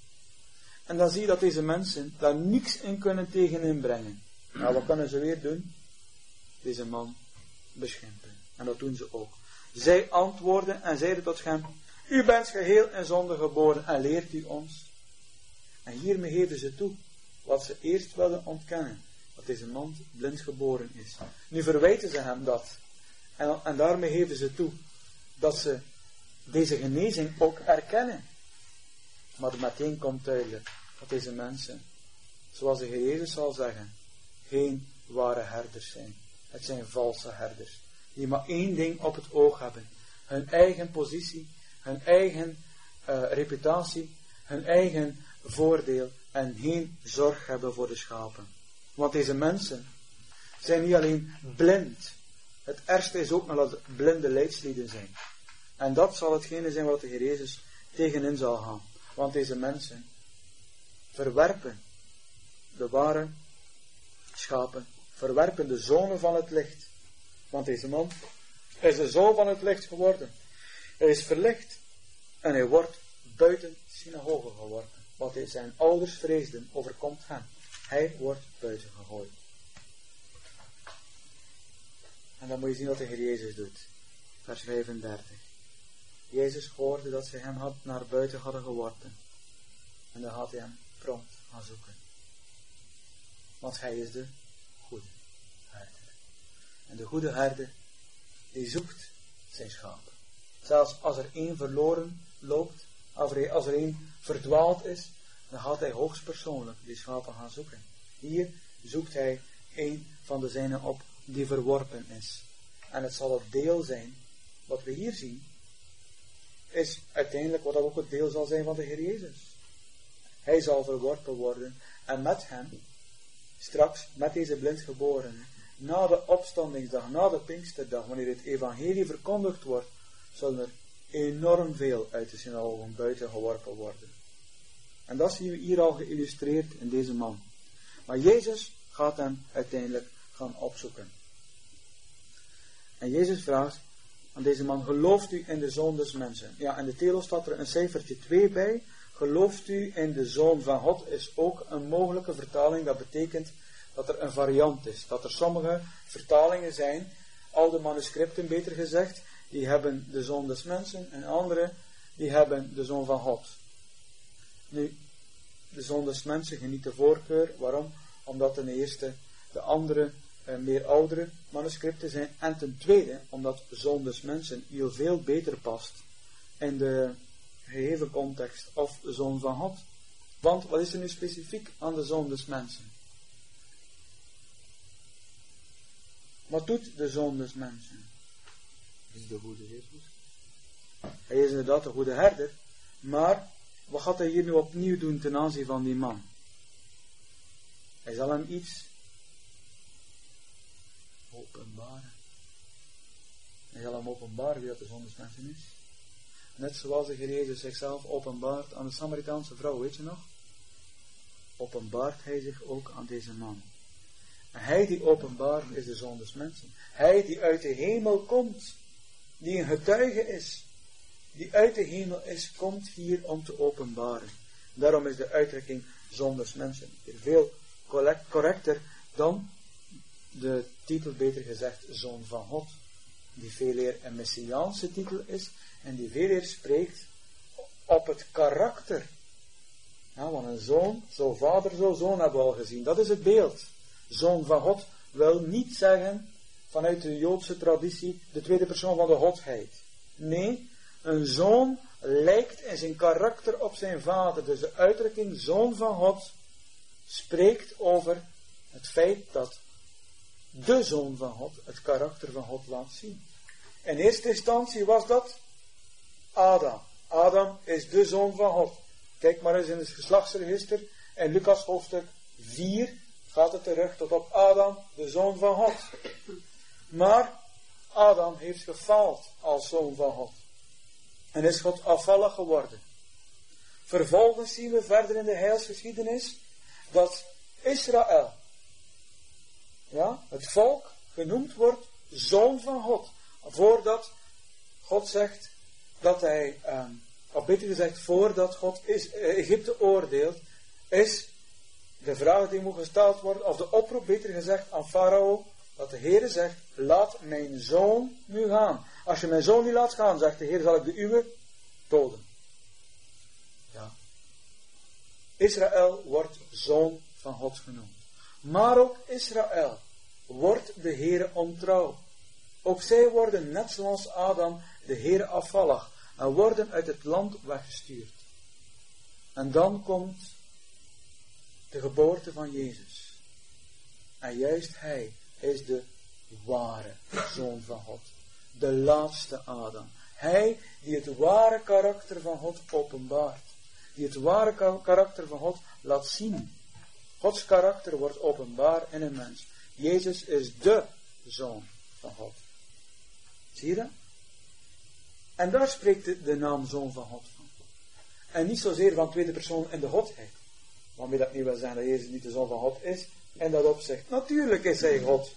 Speaker 1: En dan zie je dat deze mensen daar niets in kunnen tegen inbrengen. Nou, wat kunnen ze weer doen? Deze man beschimpen. En dat doen ze ook. Zij antwoorden en zeiden tot hem, u bent geheel in zonde geboren en leert u ons. En hiermee geven ze toe wat ze eerst wilden ontkennen. Dat deze man blind geboren is. Nu verwijten ze hem dat. En, en daarmee geven ze toe dat ze deze genezing ook erkennen. Maar meteen komt duidelijk dat deze mensen, zoals de Heer Jezus zal zeggen, geen ware herders zijn. Het zijn valse herders. Die maar één ding op het oog hebben. Hun eigen positie, hun eigen uh, reputatie, hun eigen voordeel en geen zorg hebben voor de schapen. Want deze mensen zijn niet alleen blind. Het ergste is ook nog dat het blinde leidslieden zijn. En dat zal hetgene zijn wat de Heer Jezus tegenin zal gaan. Want deze mensen verwerpen de ware schapen, verwerpen de zonen van het licht. Want deze man is de zoon van het licht geworden. Hij is verlicht en hij wordt buiten de synagoge geworpen. Wat zijn ouders vreesden, overkomt hem. Hij wordt buiten gegooid. En dan moet je zien wat de Heer Jezus doet. Vers vijfendertig. Jezus hoorde dat ze hem had naar buiten hadden geworpen. En dan had hij hem prompt gaan zoeken. Want hij is de goede herder. En de goede herder, die zoekt zijn schapen. Zelfs als er één verloren loopt, als er, als er één verdwaald is, dan gaat hij hoogstpersoonlijk die schapen gaan zoeken. Hier zoekt hij één van de zijnen op die verworpen is. En het zal het deel zijn, wat we hier zien, is uiteindelijk wat ook het deel zal zijn van de Heer Jezus. Hij zal verworpen worden en met hem, straks met deze blindgeborene, na de opstandingsdag, na de Pinksterdag, wanneer het evangelie verkondigd wordt, zullen er enorm veel uit de synagogen buiten geworpen worden. En dat zien we hier al geïllustreerd in deze man. Maar Jezus gaat hem uiteindelijk gaan opzoeken. En Jezus vraagt aan deze man, gelooft u in de Zoon des mensen? Ja, in de Telos staat er een cijfertje twee bij. Gelooft u in de Zoon van God is ook een mogelijke vertaling. Dat betekent dat er een variant is. Dat er sommige vertalingen zijn, oude manuscripten beter gezegd, die hebben de Zoon des mensen en andere die hebben de Zoon van God. Nu, de Zoon des mensen geniet de voorkeur. Waarom? Omdat ten eerste de andere uh, meer oudere manuscripten zijn. En ten tweede, omdat zoon des mensen hier veel beter past in de gegeven context of zoon van God. Want wat is er nu specifiek aan de zoon des mensen? Wat doet de zoon des mensen? Is de goede Jezus. Hij is inderdaad de goede herder, maar wat gaat hij hier nu opnieuw doen ten aanzien van die man? Hij zal hem iets openbaren. Hij zal hem openbaren wie dat de zoon des mensen is. Net zoals de Heer Jezus zichzelf openbaart aan de Samaritaanse vrouw, weet je nog? Openbaart hij zich ook aan deze man. En hij die openbaart is de zoon des mensen. Hij die uit de hemel komt, die een getuige is, die uit de hemel is, komt hier om te openbaren. Daarom is de uitdrukking zoon des mensen hier veel correcter dan de titel, beter gezegd, zoon van God, die veel eer een messiaanse titel is en die veel eer spreekt op het karakter. Ja, want een zoon, zo vader, zo zoon hebben we al gezien. Dat is het beeld. Zoon van God wil niet zeggen, vanuit de Joodse traditie, de tweede persoon van de Godheid. Nee, een zoon lijkt in zijn karakter op zijn vader. Dus de uitdrukking zoon van God spreekt over het feit dat de zoon van God het karakter van God laat zien. In eerste instantie was dat Adam. Adam is de zoon van God. Kijk maar eens in het geslachtsregister. In Lucas hoofdstuk vier gaat het terug tot op Adam, de zoon van God. Maar Adam heeft gefaald als zoon van God. En is God afvallig geworden. Vervolgens zien we verder in de heilsgeschiedenis dat Israël, ja, het volk, genoemd wordt zoon van God. Voordat God zegt dat hij, eh, of beter gezegd, voordat God is, eh, Egypte oordeelt, is de vraag die moet gesteld worden, of de oproep, beter gezegd, aan Farao, dat de Heer zegt, laat mijn zoon nu gaan. Als je mijn zoon niet laat gaan, zegt de Heer, zal ik de uwe doden. Ja. Israël wordt zoon van God genoemd. Maar ook Israël wordt de Heer ontrouw. Ook zij worden, net zoals Adam, de Heer afvallig en worden uit het land weggestuurd. En dan komt de geboorte van Jezus. En juist hij is de ware zoon van God. De laatste Adam. Hij die het ware karakter van God openbaart. Die het ware karakter van God laat zien. Gods karakter wordt openbaar in een mens. Jezus is de zoon van God. Zie je dat? En daar spreekt de, de naam zoon van God van. En niet zozeer van tweede persoon in de Godheid. Waarmee dat niet wil zeggen dat Jezus niet de zoon van God is. En dat opzegt. Natuurlijk is hij God.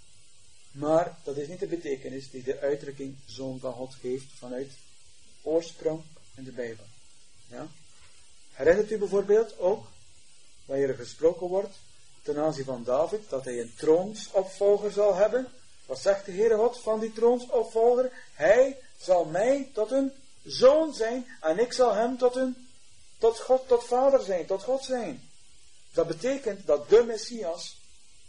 Speaker 1: Maar dat is niet de betekenis die de uitdrukking zoon van God geeft vanuit oorsprong in de Bijbel. Ja? Herinnert u bijvoorbeeld ook, wanneer er gesproken wordt ten aanzien van David, dat hij een troonsopvolger zal hebben? Wat zegt de Heere God van die troonsopvolger? Hij zal mij tot een zoon zijn en ik zal hem tot een, tot God, tot vader zijn, tot God zijn. Dat betekent dat de Messias,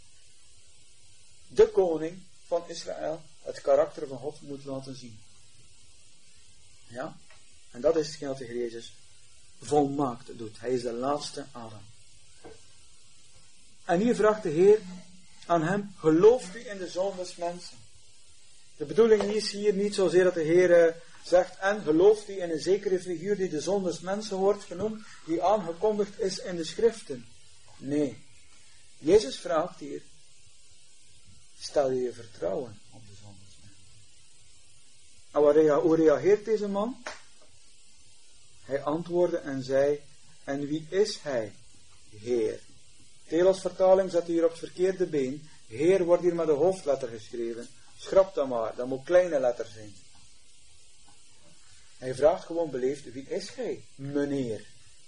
Speaker 1: de koning van Israël, het karakter van God moet laten zien. Ja? En dat is hetgeen wat de Heer Jezus volmaakt doet. Hij is de laatste Adam. En hier vraagt de Heer aan hem, gelooft u in de Zoon des mensen? De bedoeling is hier niet zozeer dat de Heer zegt, en gelooft u in een zekere figuur die de Zoon des mensen wordt genoemd, die aangekondigd is in de schriften. Nee. Jezus vraagt hier, stel je je vertrouwen op de Zoon des mensen? En hoe reageert deze man? Hij antwoordde en zei, en wie is hij? Heer. Telos vertaling zet hier op het verkeerde been. Heer wordt hier met een hoofdletter geschreven. Schrap dat maar, dat moet kleine letter zijn. Hij vraagt gewoon beleefd, wie is hij, meneer?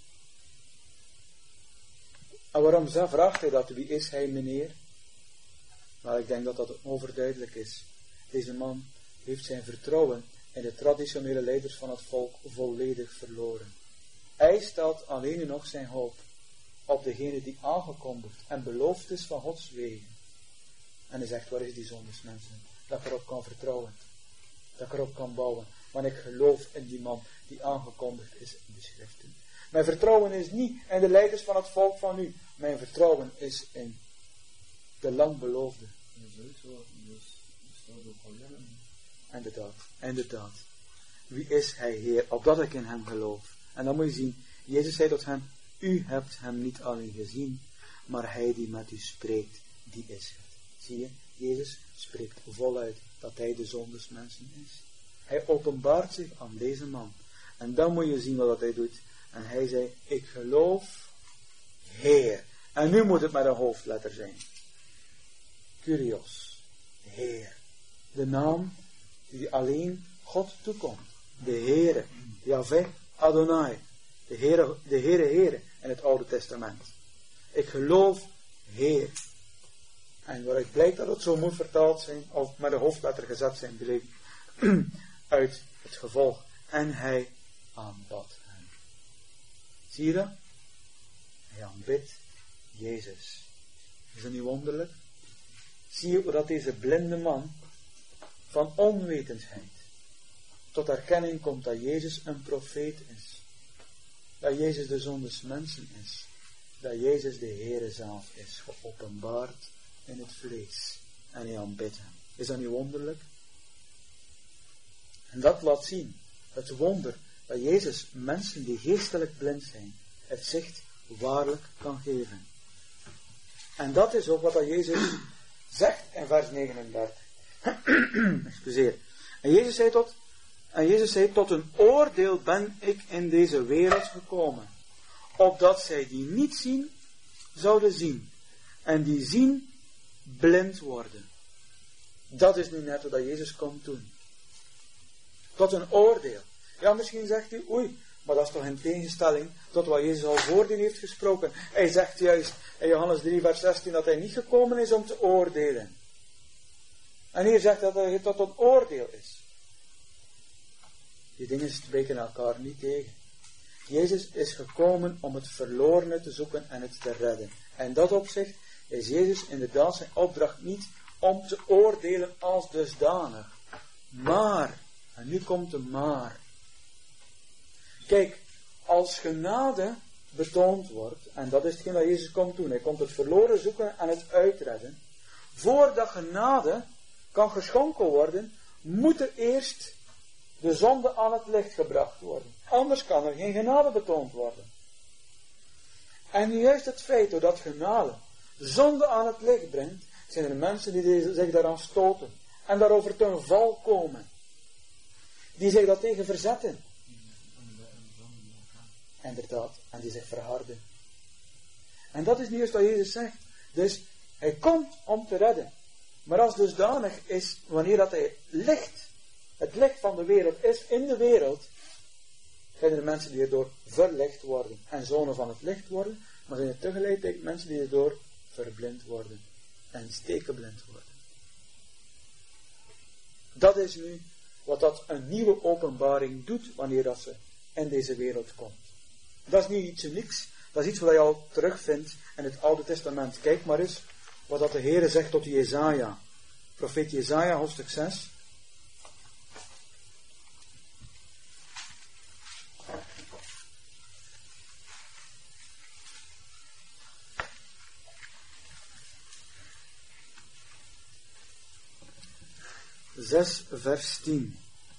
Speaker 1: En waarom vraagt hij dat, wie is hij, meneer? Maar ik denk dat dat overduidelijk is. Deze man heeft zijn vertrouwen in de traditionele leiders van het volk volledig verloren. Hij stelt alleen nu nog zijn hoop op degene die aangekondigd en beloofd is van Gods wegen. En hij zegt, waar is die zondersmensen? Dat ik erop kan vertrouwen. Dat ik erop kan bouwen. Want ik geloof in die man die aangekondigd is in de schriften. Mijn vertrouwen is niet in de leiders van het volk van nu. Mijn vertrouwen is in de lang beloofde. Inderdaad, inderdaad. Wie is hij, Heer, opdat ik in hem geloof? En dan moet je zien, Jezus zei tot hem, u hebt hem niet alleen gezien, maar hij die met u spreekt, die is het. Zie je, Jezus spreekt voluit dat hij de zondersmensen is. Hij openbaart zich aan deze man. En dan moet je zien wat hij doet. En hij zei, ik geloof, Heer. En nu moet het met een hoofdletter zijn. Kyrios, Heer. De naam die alleen God toekomt. De Heere, Yahweh Adonai. De Heere, de Heere, Heere in het Oude Testament. Ik geloof, Heer. En waaruit blijkt dat het zo moet vertaald zijn, of met een hoofdletter gezet zijn, bleek uit het gevolg. En hij aanbad hem. Zie je dat? Hij aanbidt Jezus. Is dat niet wonderlijk? Zie je dat deze blinde man van onwetendheid tot erkenning komt dat Jezus een profeet is. Dat Jezus de zoon des mensen is. Dat Jezus de Heere zelf is, geopenbaard in het vlees. En hij aanbidt hem. Is dat niet wonderlijk? En dat laat zien, het wonder, dat Jezus mensen die geestelijk blind zijn, het zicht waarlijk kan geven. En dat is ook wat dat Jezus zegt in vers negenendertig. Excuseer. En Jezus zei tot, en Jezus zei, tot een oordeel ben ik in deze wereld gekomen, opdat zij die niet zien, zouden zien, en die zien, blind worden. Dat is nu net wat Jezus komt doen. Tot een oordeel. Ja, misschien zegt u, oei, maar dat is toch in tegenstelling tot wat Jezus al voordien heeft gesproken. Hij zegt juist in Johannes drie vers zestien dat hij niet gekomen is om te oordelen. En hier zegt dat hij tot een oordeel is. Die dingen spreken elkaar niet tegen. Jezus is gekomen om het verlorene te zoeken en het te redden. En in dat opzicht is Jezus inderdaad zijn opdracht niet om te oordelen als dusdanig. Maar, en nu komt de maar. Kijk, als genade betoond wordt, en dat is hetgeen dat Jezus komt doen, hij komt het verloren zoeken en het uitredden. Voordat genade kan geschonken worden, moet er eerst de zonde aan het licht gebracht worden. Anders kan er geen genade betoond worden. En juist het feit doordat genade zonde aan het licht brengt, zijn er mensen die zich daaraan stoten en daarover ten val komen. Die zich daartegen verzetten. Inderdaad, en die zich verharden. En dat is niet juist wat Jezus zegt. Dus hij komt om te redden. Maar als dusdanig is, wanneer dat hij licht, het licht van de wereld is in de wereld, zijn er mensen die erdoor verlicht worden en zonen van het licht worden, maar zijn er tegelijkertijd mensen die erdoor verblind worden en stekenblind worden. Dat is nu wat dat een nieuwe openbaring doet wanneer dat ze in deze wereld komt. Dat is niet iets unieks, dat is iets wat je al terugvindt in het Oude Testament. Kijk maar eens wat dat de Heere zegt tot Jesaja. Profeet Jesaja, hoofdstuk zes. zes vers tien.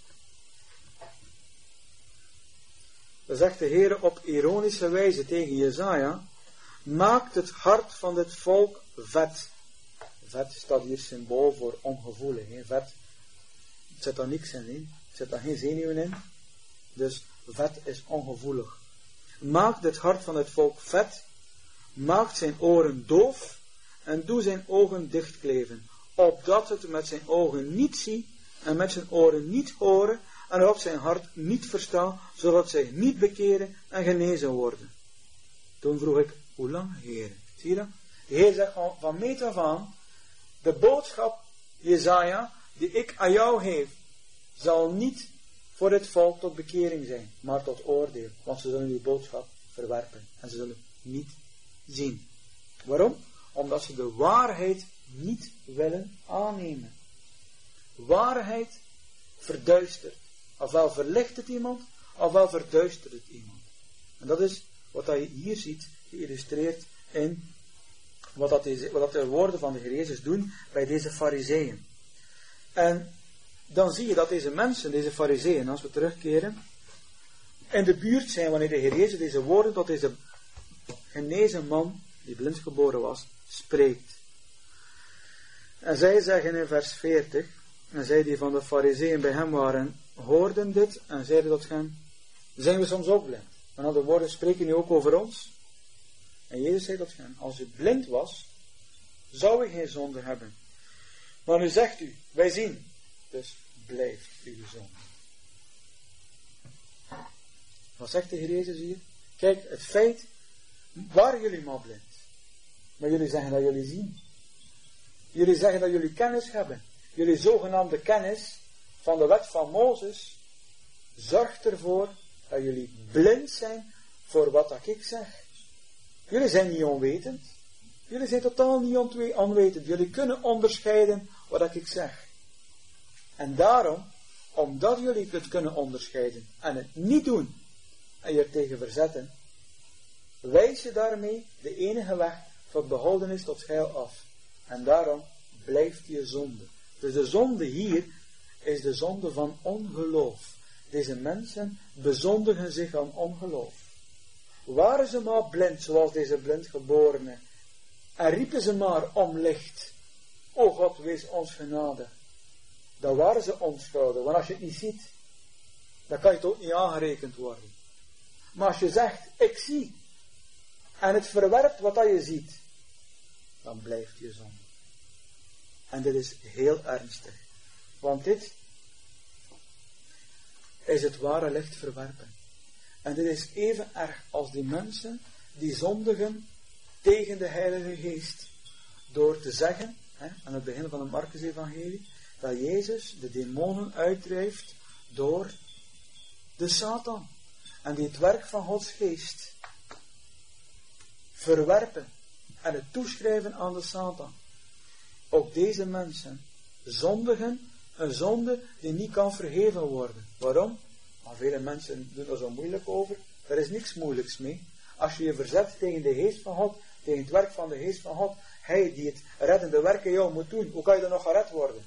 Speaker 1: Dan zegt de Heer op ironische wijze tegen Jesaja: maakt het hart van dit volk vet. Vet staat hier symbool voor ongevoelig. He. Vet, er zit daar niks in. He. Er zit daar geen zenuwen in. Dus vet is ongevoelig. Maakt het hart van het volk vet. Maakt zijn oren doof. En doe zijn ogen dichtkleven. Opdat het met zijn ogen niet ziet. En met zijn oren niet horen. En op zijn hart niet verstaan. Zodat zij niet bekeren en genezen worden. Toen vroeg ik: hoe lang, Heer? Zie je dat? De Heer zegt van, van meet af aan: de boodschap, Jesaja, die ik aan jou geef, zal niet voor dit volk tot bekering zijn, maar tot oordeel. Want ze zullen die boodschap verwerpen. En ze zullen niet zien. Waarom? Omdat ze de waarheid niet willen aannemen. Waarheid verduistert. Ofwel verlicht het iemand, ofwel verduistert het iemand. En dat is wat je hier ziet, geïllustreerd in wat, dat deze, wat dat de woorden van de Heer Jezus doen bij deze farizeeën. En dan zie je dat deze mensen, deze farizeeën, als we terugkeren, in de buurt zijn wanneer de Heer Jezus deze woorden tot deze genezen man, die blind geboren was, spreekt. En zij zeggen in vers veertig, en zij die van de farizeeën bij hem waren, hoorden dit en zeiden tot hem, zijn we soms ook blind? Met andere woorden, spreken nu ook over ons? En Jezus zei tot hen, als u blind was, zou u geen zonde hebben. Maar nu zegt u, wij zien, dus blijft uw zonde. Wat zegt de Heer Jezus hier? Kijk, het feit, waren jullie maar blind? Maar jullie zeggen dat jullie zien. Jullie zeggen dat jullie kennis hebben. Jullie zogenaamde kennis van de wet van Mozes zorgt ervoor dat jullie blind zijn voor wat dat ik zeg. Jullie zijn niet onwetend. Jullie zijn totaal niet onwetend. Jullie kunnen onderscheiden wat dat ik zeg. En daarom, omdat jullie het kunnen onderscheiden en het niet doen en je er tegen verzetten, wijs je daarmee de enige weg tot behoudenis tot heil af. En daarom blijft je zonde. Dus de zonde hier is de zonde van ongeloof. Deze mensen bezondigen zich aan ongeloof. Waren ze maar blind, zoals deze blindgeborene, en riepen ze maar om licht, o God, wees ons genadig, dan waren ze onschuldig. Want als je het niet ziet, dan kan je het ook niet aangerekend worden. Maar als je zegt, ik zie, en het verwerpt wat dat je ziet, dan blijft je zonde. En dit is heel ernstig. Want dit is het ware licht verwerpen. En dit is even erg als die mensen die zondigen tegen de Heilige Geest. Door te zeggen, hè, aan het begin van het Markus-evangelie, dat Jezus de demonen uitdrijft door de Satan. En die het werk van Gods Geest verwerpen en het toeschrijven aan de Satan. Ook deze mensen zondigen een zonde die niet kan vergeven worden. Waarom? Maar vele mensen doen er zo moeilijk over. Er is niks moeilijks mee. Als je je verzet tegen de geest van God, tegen het werk van de geest van God, hij die het reddende werk in jou moet doen, hoe kan je dan nog gered worden?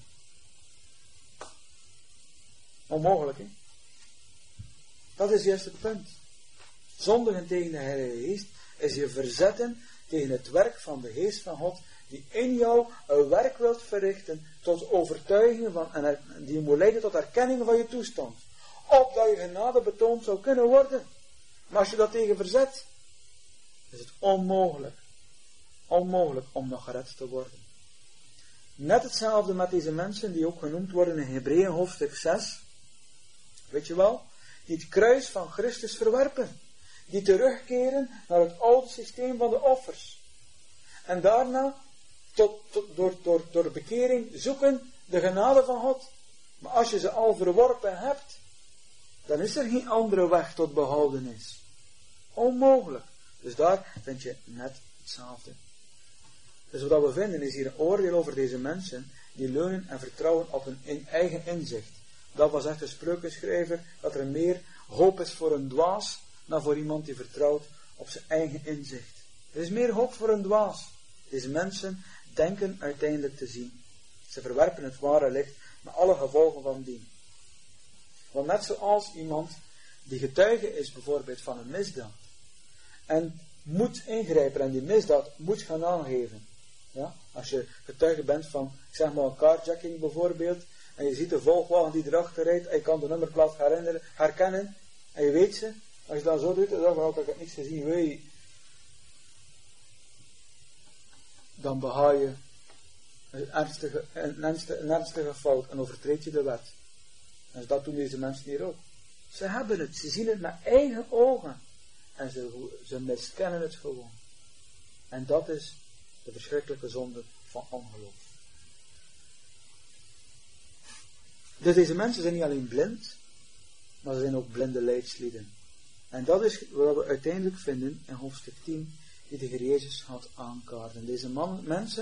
Speaker 1: Onmogelijk, hè? Dat is juist het punt. Zondigen tegen de Heilige Geest is je verzetten tegen het werk van de geest van God, die in jou een werk wilt verrichten tot overtuiging van, en die moet leiden tot erkenning van je toestand. Opdat je genade betoond zou kunnen worden. Maar als je dat tegen verzet, is het onmogelijk. Onmogelijk om nog gered te worden. Net hetzelfde met deze mensen die ook genoemd worden in Hebreeën hoofdstuk zes. Weet je wel? Die het kruis van Christus verwerpen. Die terugkeren naar het oude systeem van de offers. En daarna tot, tot, door, door, door bekering zoeken de genade van God. Maar als je ze al verworpen hebt, dan is er geen andere weg tot behoudenis. Onmogelijk. Dus daar vind je net hetzelfde. Dus wat we vinden is hier een oordeel over deze mensen die leunen en vertrouwen op hun eigen inzicht. Dat was echt de spreukenschrijver, dat er meer hoop is voor een dwaas dan voor iemand die vertrouwt op zijn eigen inzicht. Er is meer hoop voor een dwaas. Deze mensen denken uiteindelijk te zien. Ze verwerpen het ware licht met alle gevolgen van dien. Want net zoals iemand die getuige is bijvoorbeeld van een misdaad en moet ingrijpen en die misdaad moet gaan aangeven. Ja? Als je getuige bent van, ik zeg maar een carjacking bijvoorbeeld, en je ziet de volgwagen die erachter rijdt en je kan de nummerplaat herinneren, herkennen en je weet ze, als je dan zo doet, dan zeg je, oh, ik heb niks gezien, wee. Dan bega je een ernstige, een, ernstige, een ernstige fout en overtreed je de wet. En dat doen deze mensen hier ook. Ze hebben het, ze zien het met eigen ogen. En ze, ze miskennen het gewoon. En dat is de verschrikkelijke zonde van ongeloof. Dus deze mensen zijn niet alleen blind, maar ze zijn ook blinde leidslieden. En dat is wat we uiteindelijk vinden in hoofdstuk tien, die de Heer Jezus had aankaarten. Deze man, mensen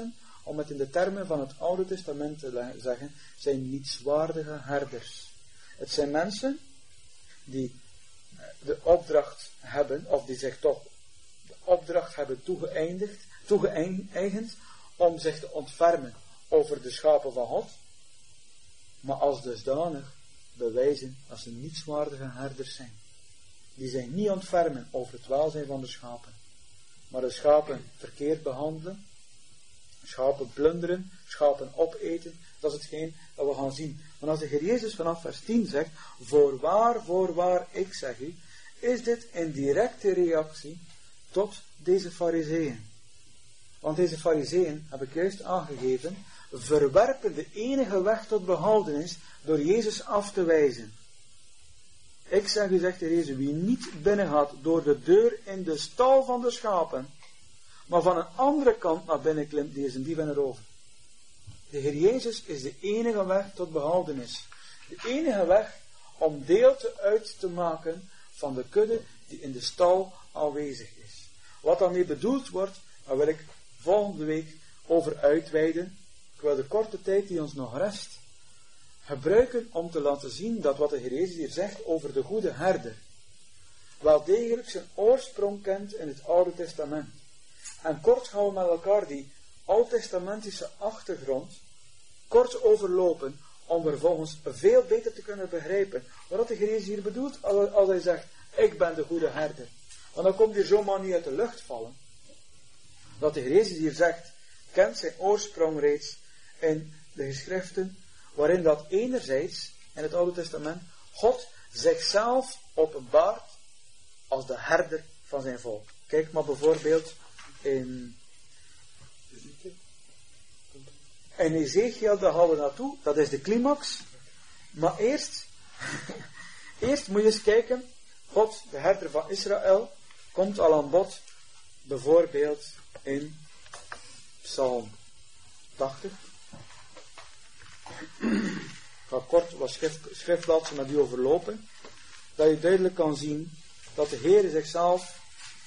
Speaker 1: om het in de termen van het Oude Testament te zeggen, zijn nietswaardige herders. Het zijn mensen die de opdracht hebben, of die zich toch de opdracht hebben toegeëindigd, toegeëigend, om zich te ontfermen over de schapen van God, maar als dusdanig bewijzen dat ze nietswaardige herders zijn. Die zich niet ontfermen over het welzijn van de schapen, maar de schapen verkeerd behandelen, schapen plunderen, schapen opeten. Dat is hetgeen dat we gaan zien. Want als de Heer Jezus vanaf vers tien zegt, voorwaar, voorwaar, ik zeg u, is dit een directe reactie tot deze farizeeën. Want deze farizeeën, heb ik juist aangegeven, verwerpen de enige weg tot behoudenis door Jezus af te wijzen. Ik zeg u, zegt de Heer Jezus, wie niet binnengaat door de deur in de stal van de schapen, maar van een andere kant naar binnen klimt, die is een dief en een rover. De Heer Jezus is de enige weg tot behoudenis. De enige weg om deel te uit te maken van de kudde die in de stal aanwezig is. Wat daarmee bedoeld wordt, daar wil ik volgende week over uitweiden. Ik wil de korte tijd die ons nog rest gebruiken om te laten zien dat wat de Heer Jezus hier zegt over de goede herder wel degelijk zijn oorsprong kent in het Oude Testament. En kort gaan we met elkaar die oud-testamentische achtergrond kort overlopen om vervolgens veel beter te kunnen begrijpen wat de Heer Jezus hier bedoelt als hij zegt, ik ben de goede herder. Want dan komt hier zomaar niet uit de lucht vallen. Wat de Heer Jezus hier zegt, kent zijn oorsprong reeds in de geschriften, waarin dat enerzijds, in het Oude Testament, God zichzelf openbaart als de herder van zijn volk. Kijk maar bijvoorbeeld in, in Ezekiel, daar gaan we naartoe, dat is de climax. Maar eerst, eerst moet je eens kijken, God, de herder van Israël, komt al aan bod, bijvoorbeeld in Psalm tachtig. Ik ga kort wat schrift, schriftplaatsen met u overlopen, dat je duidelijk kan zien dat de Heer zichzelf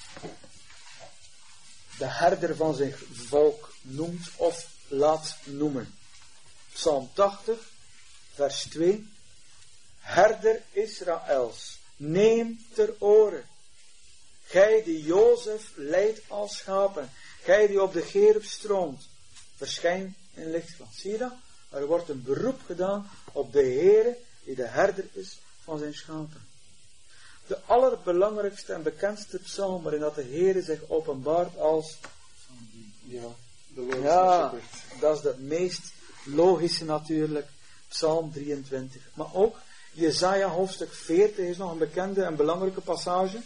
Speaker 1: de herder van zijn volk noemt of laat noemen. Psalm tachtig, vers twee. Herder Israëls, neem ter oren. Gij die Jozef leidt als schapen, gij die op de Gerub stroomt, verschijn in lichtglans. Zie je dat? Er wordt een beroep gedaan op de Heere, die de herder is van zijn schapen. De allerbelangrijkste en bekendste psalm waarin dat de Heere zich openbaart als...
Speaker 4: Ja, de
Speaker 1: ja, dat is de meest logische natuurlijk. Psalm drieëntwintig. Maar ook Jesaja hoofdstuk veertig is nog een bekende en belangrijke passage.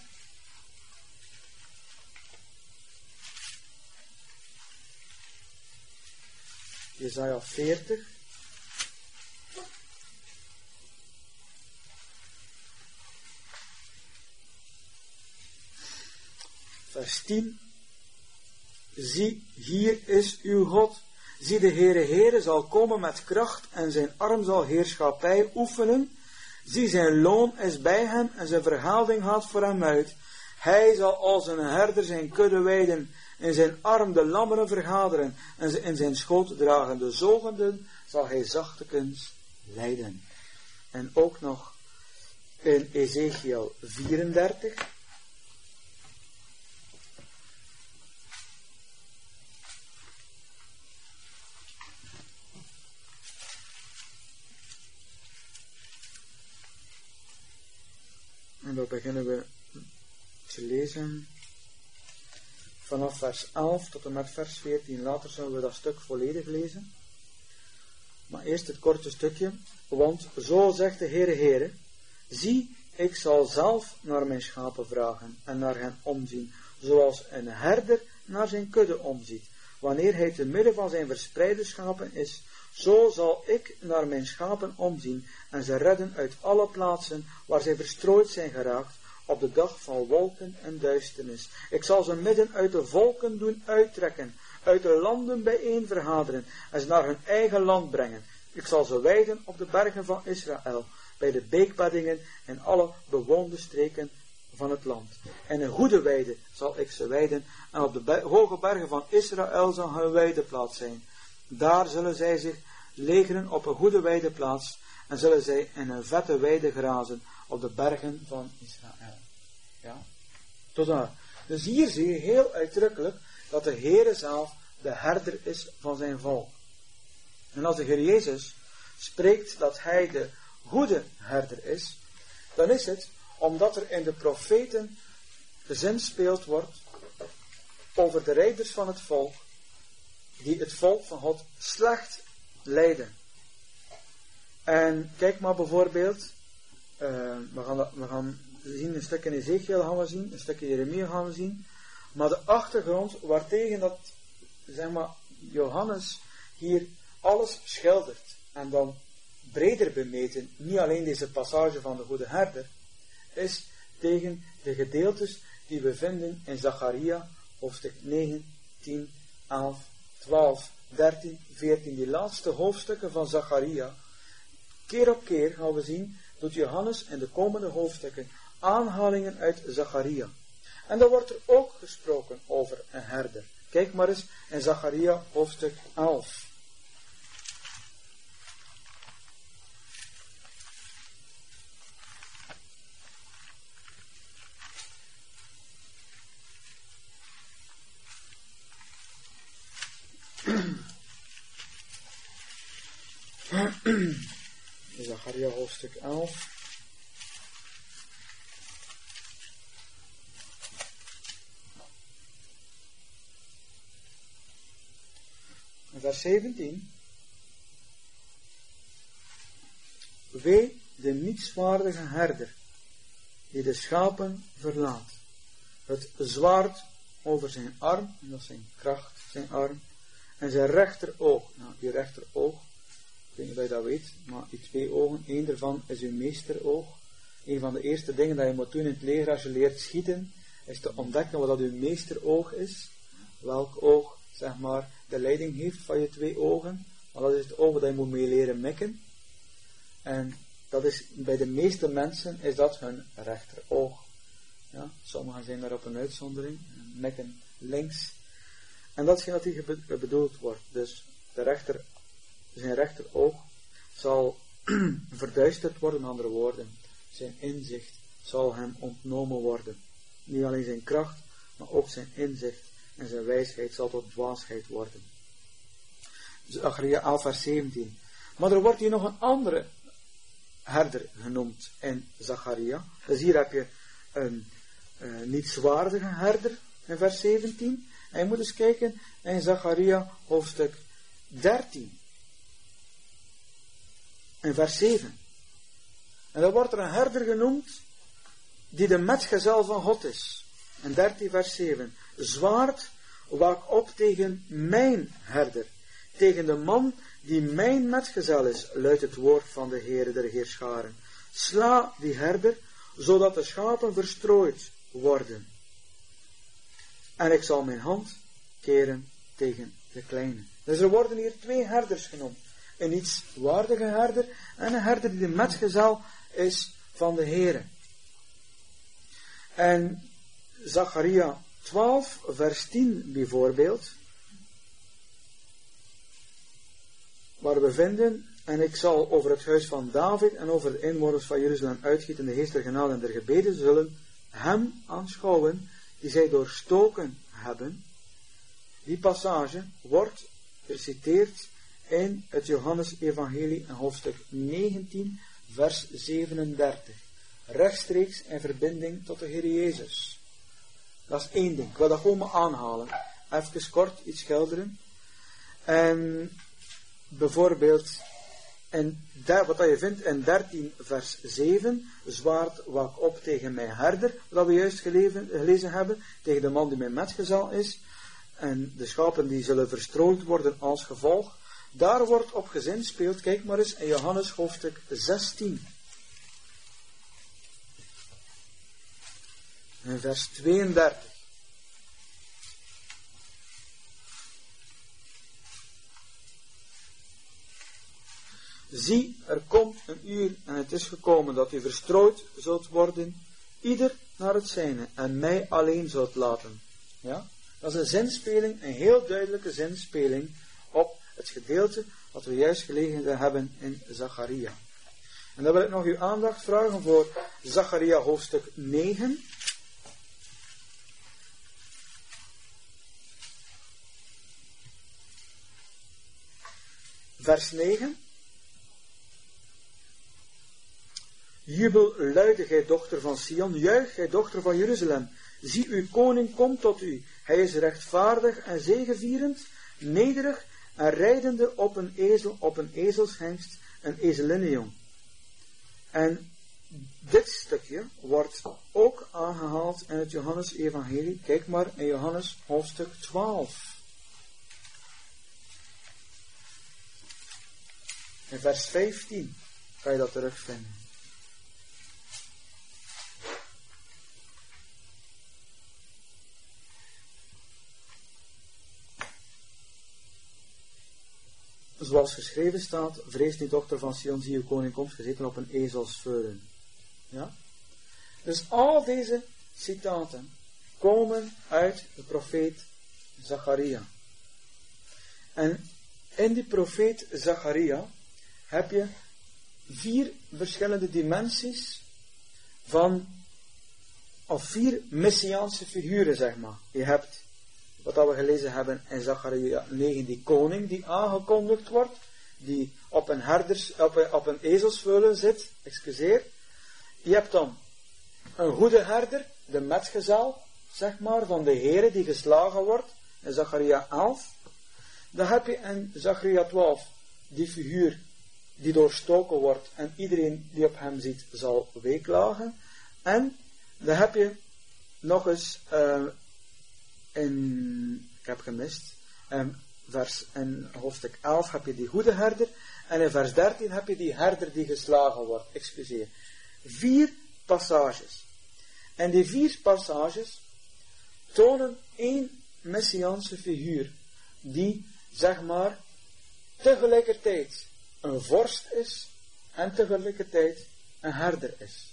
Speaker 1: Jesaja veertig. Vers tien. Zie, hier is uw God. Zie, de Heere Heere zal komen met kracht en zijn arm zal heerschappij oefenen. Zie, zijn loon is bij hem en zijn vergelding gaat voor hem uit. Hij zal als een herder zijn kudde weiden, in zijn arm de lammeren vergaderen en ze in zijn schoot dragen. De zogenden zal hij zachtekens leiden. En ook nog in Ezekiel vierendertig. En daar beginnen we te lezen vanaf vers elf tot en met vers veertien. Later zullen we dat stuk volledig lezen. Maar eerst het korte stukje. Want zo zegt de Heere Heere, zie, ik zal zelf naar mijn schapen vragen en naar hen omzien, zoals een herder naar zijn kudde omziet. Wanneer hij te midden van zijn verspreide schapen is, zo zal ik naar mijn schapen omzien en ze redden uit alle plaatsen waar zij verstrooid zijn geraakt op de dag van wolken en duisternis. Ik zal ze midden uit de volken doen uittrekken, uit de landen bijeen vergaderen en ze naar hun eigen land brengen. Ik zal ze weiden op de bergen van Israël, bij de beekbeddingen en alle bewoonde streken van het land. En een goede weide zal ik ze weiden en op de hoge bergen van Israël zal hun weideplaats zijn. Daar zullen zij zich legeren op een goede weideplaats en zullen zij in een vette weide grazen op de bergen van Israël. Ja, tot daar. Dus hier zie je heel uitdrukkelijk dat de Heere zelf de herder is van zijn volk. En als de Heer Jezus spreekt dat hij de goede herder is, dan is het omdat er in de profeten gezinspeeld wordt over de rijders van het volk, die het volk van God slecht leiden. En kijk maar bijvoorbeeld, uh, we, gaan, we gaan zien een stukje Ezekiel gaan we zien, een stukje Jeremia gaan we zien, maar de achtergrond waartegen dat, zeg maar, Johannes hier alles schildert en dan breder bemeten, niet alleen deze passage van de goede herder, is tegen de gedeeltes die we vinden in Zacharia, hoofdstuk negen, tien, elf, twaalf, dertien, veertien, die laatste hoofdstukken van Zacharia. Keer op keer gaan we zien, doet Johannes in de komende hoofdstukken aanhalingen uit Zacharia. En dan wordt er ook gesproken over een herder. Kijk maar eens in Zacharia hoofdstuk elf. Zacharia hoofdstuk elf. Vers zeventien. Wee de nietswaardige herder, die de schapen verlaat. Het zwaard over zijn arm, en dat is zijn kracht, zijn arm, en zijn rechteroog. Nou, die rechteroog, ik weet niet of je dat weet, maar die twee ogen, één daarvan is uw meesteroog. Een van de eerste dingen dat je moet doen in het leger als je leert schieten, is te ontdekken wat dat uw meesteroog is. Welk oog, zeg maar, de leiding heeft van je twee ogen. Maar dat is het oog dat je moet mee leren mikken. En dat is, bij de meeste mensen is dat hun rechteroog. Ja, sommigen zijn daar op een uitzondering, mikken links. En dat is wat hier bedoeld wordt. Dus de rechter, zijn rechteroog zal verduisterd worden, met andere woorden. Zijn inzicht zal hem ontnomen worden. Niet alleen zijn kracht, maar ook zijn inzicht en zijn wijsheid zal tot dwaasheid worden. Zacharia elf vers zeventien. Maar er wordt hier nog een andere herder genoemd in Zacharia. Dus hier heb je een uh, nietswaardige herder in vers zeventien. En je moet eens kijken in Zacharia hoofdstuk dertien. In vers zeven. En dan wordt er een herder genoemd die de metgezel van God is. In dertien vers zeven. Zwaard waak op tegen mijn herder, tegen de man die mijn metgezel is, luidt het woord van de Heere der Heerscharen. Sla die herder, zodat de schapen verstrooid worden. En ik zal mijn hand keren tegen de kleine. Dus er worden hier twee herders genoemd. Een nietswaardige herder en een herder die de metgezel is van de Heere. En Zacharia twaalf vers tien bijvoorbeeld, waar we vinden, en ik zal over het huis van David en over de inwoners van Jeruzalem uitgieten de geest der genade en der gebeden, zullen hem aanschouwen die zij doorstoken hebben. Die passage wordt geciteerd in het Johannes-evangelie in hoofdstuk negentien vers zevenendertig. Rechtstreeks in verbinding tot de Heer Jezus. Dat is één ding. Ik wil dat gewoon maar aanhalen. Even kort iets schilderen. En bijvoorbeeld, in der, wat je vindt in dertien vers zeven. Zwaard waak op tegen mijn herder. Wat we juist gelezen, gelezen hebben. Tegen de man die mijn metgezel is. En de schapen die zullen verstrooid worden als gevolg. Daar wordt op gezinspeeld. Kijk maar eens in Johannes hoofdstuk zestien. In vers tweeëndertig. Zie, er komt een uur en het is gekomen dat u verstrooid zult worden, ieder naar het zijne, en mij alleen zult laten. Ja? Dat is een zinspeling, een heel duidelijke zinspeling op het gedeelte wat we juist gelezen hebben in Zacharia. En dan wil ik nog uw aandacht vragen voor Zacharia hoofdstuk negen. Vers negen. Jubel luide, gij dochter van Sion, juich, gij dochter van Jeruzalem. Zie, uw koning komt tot u. Hij is rechtvaardig en zegevierend, nederig en rijdende op een ezel, op een ezelshengst, een ezelinnenjong. En dit stukje wordt ook aangehaald in het Johannes-evangelie. Kijk maar in Johannes hoofdstuk twaalf. In vers vijftien kan je dat terugvinden. Zoals geschreven staat, vrees niet, dochter van Sion, zie uw koning komt gezeten op een ezelsveulen. Ja? Dus al deze citaten komen uit de profeet Zacharia. En in die profeet Zacharia heb je vier verschillende dimensies van, of vier messiaanse figuren, zeg maar. Je hebt wat we gelezen hebben in Zacharia negen, die koning die aangekondigd wordt, die op een, herders, op een, op een ezelsveulen zit, excuseer. Je hebt dan een goede herder, de metgezel, zeg maar, van de Heere die geslagen wordt, in Zacharia elf. Dan heb je in Zacharia twaalf die figuur die doorstoken wordt en iedereen die op hem ziet zal weeklagen. En dan heb je nog eens uh, in, ik heb gemist, in, vers, in hoofdstuk elf heb je die goede herder en in vers dertien heb je die herder die geslagen wordt, excuseer. Vier passages. En die vier passages tonen één messiaanse figuur die, zeg maar, tegelijkertijd een vorst is en tegelijkertijd een herder is.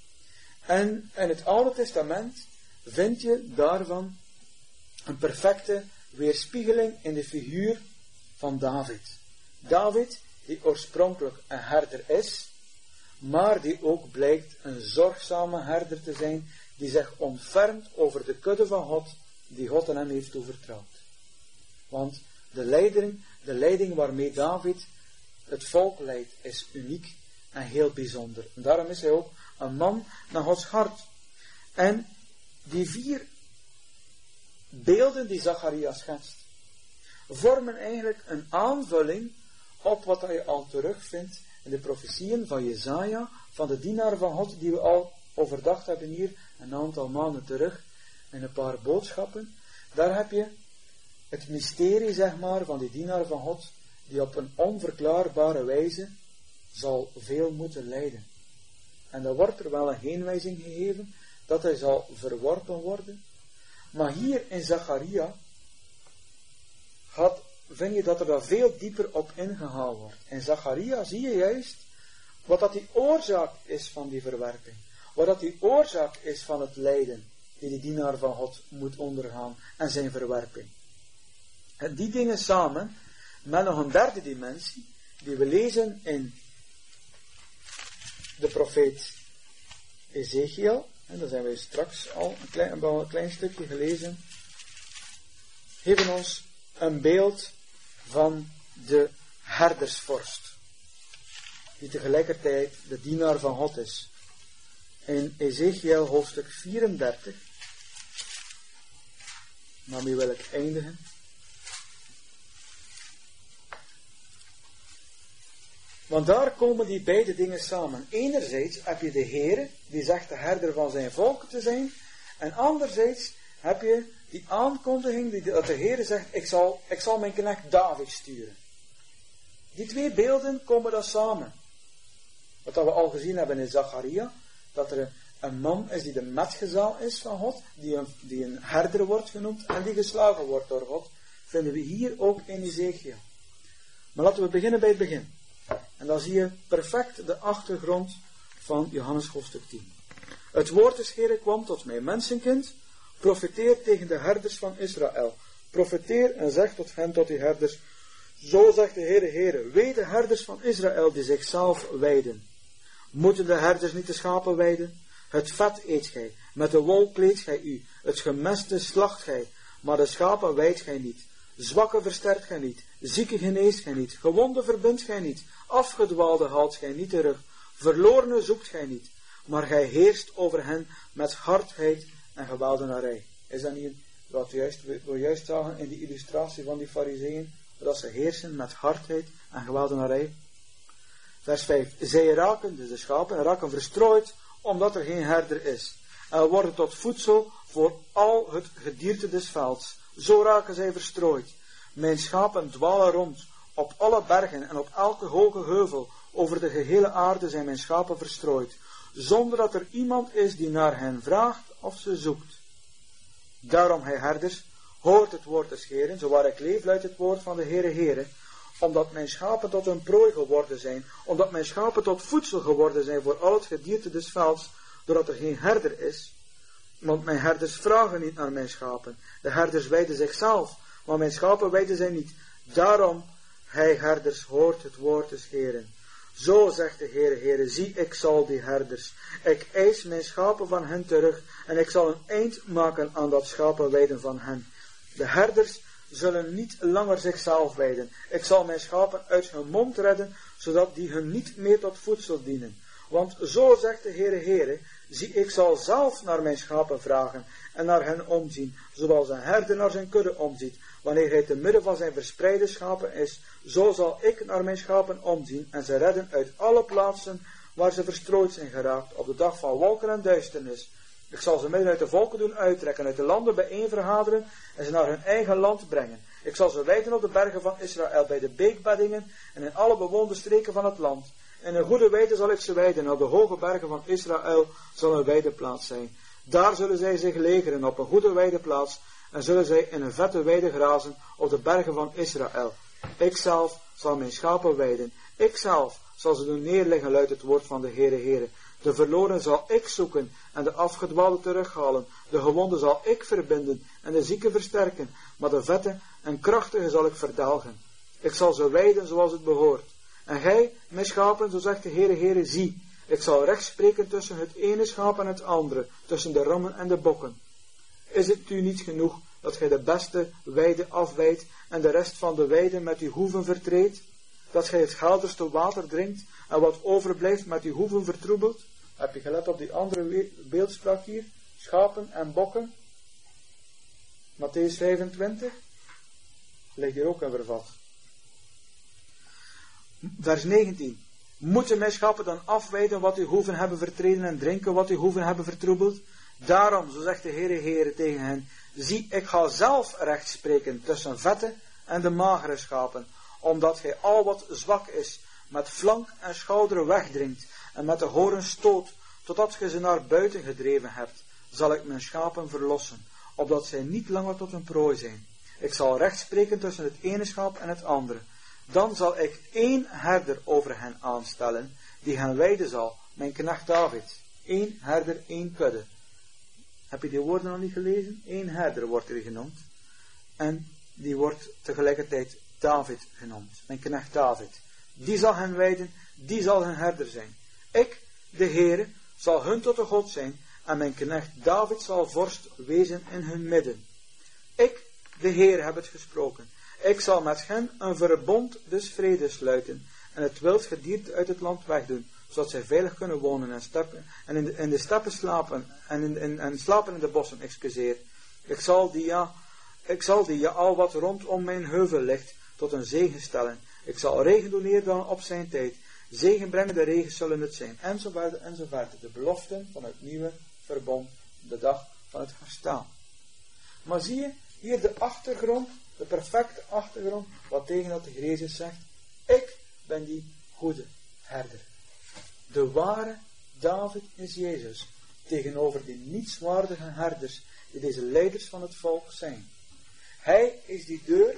Speaker 1: En in het Oude Testament vind je daarvan een perfecte weerspiegeling in de figuur van David. David, die oorspronkelijk een herder is, maar die ook blijkt een zorgzame herder te zijn, die zich ontfermt over de kudde van God, die God aan hem heeft toevertrouwd. Want de leiding, de leiding waarmee David het volk leidt, is uniek en heel bijzonder. En daarom is hij ook een man naar Gods hart. En die vier beelden die Zacharia schetst, vormen eigenlijk een aanvulling op wat je al terugvindt in de profetieën van Jesaja, van de dienaar van God, die we al overdacht hebben hier een aantal maanden terug, in een paar boodschappen. Daar heb je het mysterie, zeg maar, van die dienaar van God, die op een onverklaarbare wijze zal veel moeten lijden. En dan wordt er wel een heenwijzing gegeven dat hij zal verworpen worden. Maar hier in Zacharia gaat, vind je dat er daar veel dieper op ingehaald wordt. In Zacharia zie je juist wat dat die oorzaak is van die verwerping. Wat dat die oorzaak is van het lijden die die dienaar van God moet ondergaan en zijn verwerping. En die dingen samen met nog een derde dimensie die we lezen in de profeet Ezekiel. En daar zijn wij straks al een klein, een klein stukje gelezen. Geven ons een beeld van de herdersvorst. Die tegelijkertijd de dienaar van God is. In Ezekiel hoofdstuk vierendertig. Daarmee wil ik eindigen. Want daar komen die beide dingen samen. Enerzijds heb je de Heere, die zegt de herder van zijn volk te zijn. En anderzijds heb je die aankondiging, die, dat de Heere zegt, ik zal, ik zal mijn knecht David sturen. Die twee beelden komen dan samen. Wat we al gezien hebben in Zacharia, dat er een man is die de metgezel is van God, die een, die een herder wordt genoemd en die geslagen wordt door God, vinden we hier ook in Ezekiel. Maar laten we beginnen bij het begin. En dan zie je perfect de achtergrond van Johannes hoofdstuk tien. Het woord des Heeren kwam tot mij, mensenkind, profeteer tegen de herders van Israël. Profeteer en zeg tot hen, tot die herders, Zo zegt de Heere, Heere, wee de herders van Israël die zichzelf weiden. Moeten de herders niet de schapen weiden? Het vet eet gij, met de wol kleedt gij u, het gemeste slacht gij, maar de schapen weidt gij niet. Zwakken versterkt gij niet, zieken geneest gij niet, gewonden verbindt gij niet, afgedwaalde haalt gij niet terug, verlorene zoekt gij niet, maar gij heerst over hen met hardheid en geweldenarij. Is dat niet wat we juist, we juist zagen in die illustratie van die farizeeën, dat ze heersen met hardheid en geweldenarij? Vers vijf. Zij raken, dus de schapen, raken verstrooid, omdat er geen herder is, en worden tot voedsel voor al het gedierte des velds. Zo raken zij verstrooid. Mijn schapen dwalen rond, op alle bergen en op elke hoge heuvel, over de gehele aarde zijn mijn schapen verstrooid, zonder dat er iemand is die naar hen vraagt of ze zoekt. Daarom, gij herders, hoort het woord des Heeren, zo waar ik leef, luidt het woord van de Heere, Heere, omdat mijn schapen tot een prooi geworden zijn, omdat mijn schapen tot voedsel geworden zijn voor al het gedierte des velds, doordat er geen herder is. Want mijn herders vragen niet naar mijn schapen. De herders wijden zichzelf, maar mijn schapen wijden zij niet. Daarom, gij herders, hoort het woord des Heeren. Zo zegt de Heere, Heere, zie, ik zal die herders. Ik eis mijn schapen van hen terug, en ik zal een eind maken aan dat schapenweiden van hen. De herders zullen niet langer zichzelf wijden. Ik zal mijn schapen uit hun mond redden, zodat die hun niet meer tot voedsel dienen. Want zo zegt de Heere, Heere, zie, ik zal zelf naar mijn schapen vragen en naar hen omzien, zoals een herder naar zijn kudde omziet. Wanneer hij te midden van zijn verspreide schapen is, zo zal ik naar mijn schapen omzien en ze redden uit alle plaatsen waar ze verstrooid zijn geraakt, op de dag van wolken en duisternis. Ik zal ze midden uit de volken doen uittrekken, uit de landen bijeen vergaderen en ze naar hun eigen land brengen. Ik zal ze wijden op de bergen van Israël, bij de beekbeddingen en in alle bewoonde streken van het land. In een goede weide zal ik ze wijden, en op de hoge bergen van Israël zal een weideplaats zijn. Daar zullen zij zich legeren op een goede weideplaats, en zullen zij in een vette weide grazen op de bergen van Israël. Ikzelf zal mijn schapen weiden, ikzelf zal ze doen neerleggen, luidt het woord van de Heere, Heere. De verloren zal ik zoeken en de afgedwaalde terughalen. De gewonden zal ik verbinden en de zieken versterken, maar de vette en krachtige zal ik verdelgen. Ik zal ze weiden zoals het behoort. En gij, mijn schapen, zo zegt de Heere, Heere, zie, ik zal recht spreken tussen het ene schaap en het andere, tussen de rammen en de bokken. Is het u niet genoeg dat gij de beste weide afwijdt en de rest van de weide met uw hoeven vertreedt? Dat gij het helderste water drinkt en wat overblijft met uw hoeven vertroebelt? Heb je gelet op die andere beeldspraak hier? Schapen en bokken. Mattheüs vijfentwintig. Ligt hier ook in vervat. Vers negentien. Moeten mijn schapen dan afwijden wat uw hoeven hebben vertreden en drinken wat uw hoeven hebben vertroebeld? Daarom, zo zegt de Heere, Heere tegen hen, zie, ik ga zelf recht spreken tussen vette en de magere schapen, omdat gij al wat zwak is, met flank en schouder wegdringt, en met de horen stoot, totdat gij ze naar buiten gedreven hebt, zal ik mijn schapen verlossen, opdat zij niet langer tot een prooi zijn. Ik zal recht spreken tussen het ene schaap en het andere. Dan zal ik één herder over hen aanstellen, die hen wijden zal, mijn knecht David. Eén herder, één kudde. Heb je die woorden nog niet gelezen? Eén herder wordt er genoemd. En die wordt tegelijkertijd David genoemd. Mijn knecht David. Die zal hen wijden, die zal hun herder zijn. Ik, de Heere, zal hun tot een God zijn, en mijn knecht David zal vorst wezen in hun midden. Ik, de Heere, heb het gesproken. Ik zal met hen een verbond des vredes sluiten, en het wild gedierte uit het land wegdoen, zodat zij veilig kunnen wonen en, steppen, en in, de, in de steppen slapen, en, in, in, en slapen in de bossen, excuseer. Ik zal die ja, ik zal die ja al wat rondom mijn heuvel ligt, tot een zegen stellen. Ik zal regen doen neerdalen op zijn tijd. Zegenbrengende regen zullen het zijn. Enzovoort, enzovoort. De beloften van het nieuwe verbond. De dag van het herstel. Maar zie je, hier de achtergrond, de perfecte achtergrond, wat tegen dat de Heer Jezus zegt. Ik ben die goede herder. De ware David is Jezus. Tegenover die nietswaardige herders, die deze leiders van het volk zijn. Hij is die deur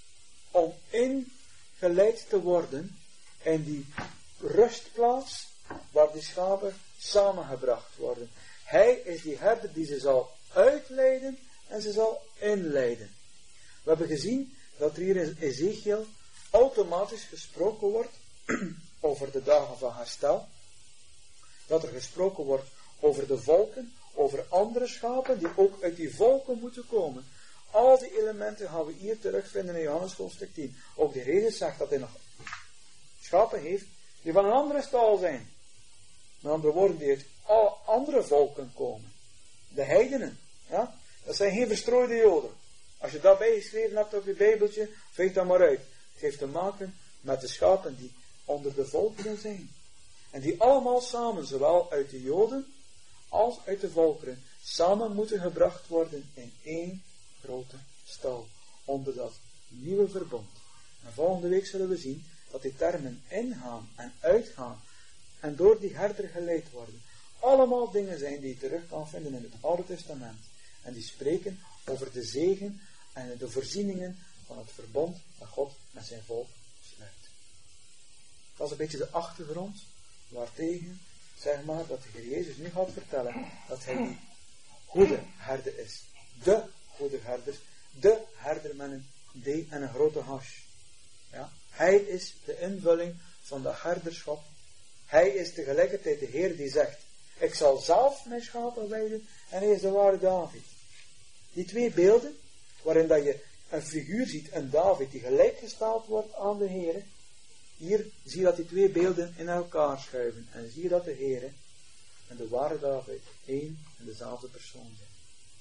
Speaker 1: om ingeleid te worden in die rustplaats waar die schapen samengebracht worden. Hij is die herder die ze zal uitleiden en ze zal inleiden. We hebben gezien dat er hier in Ezekiel automatisch gesproken wordt over de dagen van herstel. Dat er gesproken wordt over de volken, over andere schapen die ook uit die volken moeten komen. Al die elementen gaan we hier terugvinden in Johannes hoofdstuk tien. Ook de Jezus zegt dat hij nog schapen heeft die van een andere stal zijn. Met andere woorden, die uit alle andere volken komen. De heidenen. Ja? Dat zijn geen verstrooide Joden. Als je dat bijgeschreven hebt op je Bijbeltje, veeg dat maar uit. Het heeft te maken met de schapen die onder de volkeren zijn. En die allemaal samen, zowel uit de Joden als uit de volkeren, samen moeten gebracht worden in één grote stal. Onder dat nieuwe verbond. En volgende week zullen we zien dat die termen ingaan en uitgaan en door die herder geleid worden. Allemaal dingen zijn die je terug kan vinden in het Oude Testament. En die spreken over de zegen en de voorzieningen van het verbond dat God met zijn volk sluit. Dat is een beetje de achtergrond waartegen, zeg maar, dat de Heer Jezus nu gaat vertellen dat hij die goede herder is. De goede herder. De herder met een D en een grote hash. Ja? Hij is de invulling van de herderschap. Hij is tegelijkertijd de Heer die zegt, ik zal zelf mijn schapen weiden, en hij is de ware David. Die twee beelden, waarin dat je een figuur ziet, een David, die gelijkgesteld wordt aan de Heer. Hier zie je dat die twee beelden in elkaar schuiven. En zie je dat de Heer en de ware David één en dezelfde persoon zijn.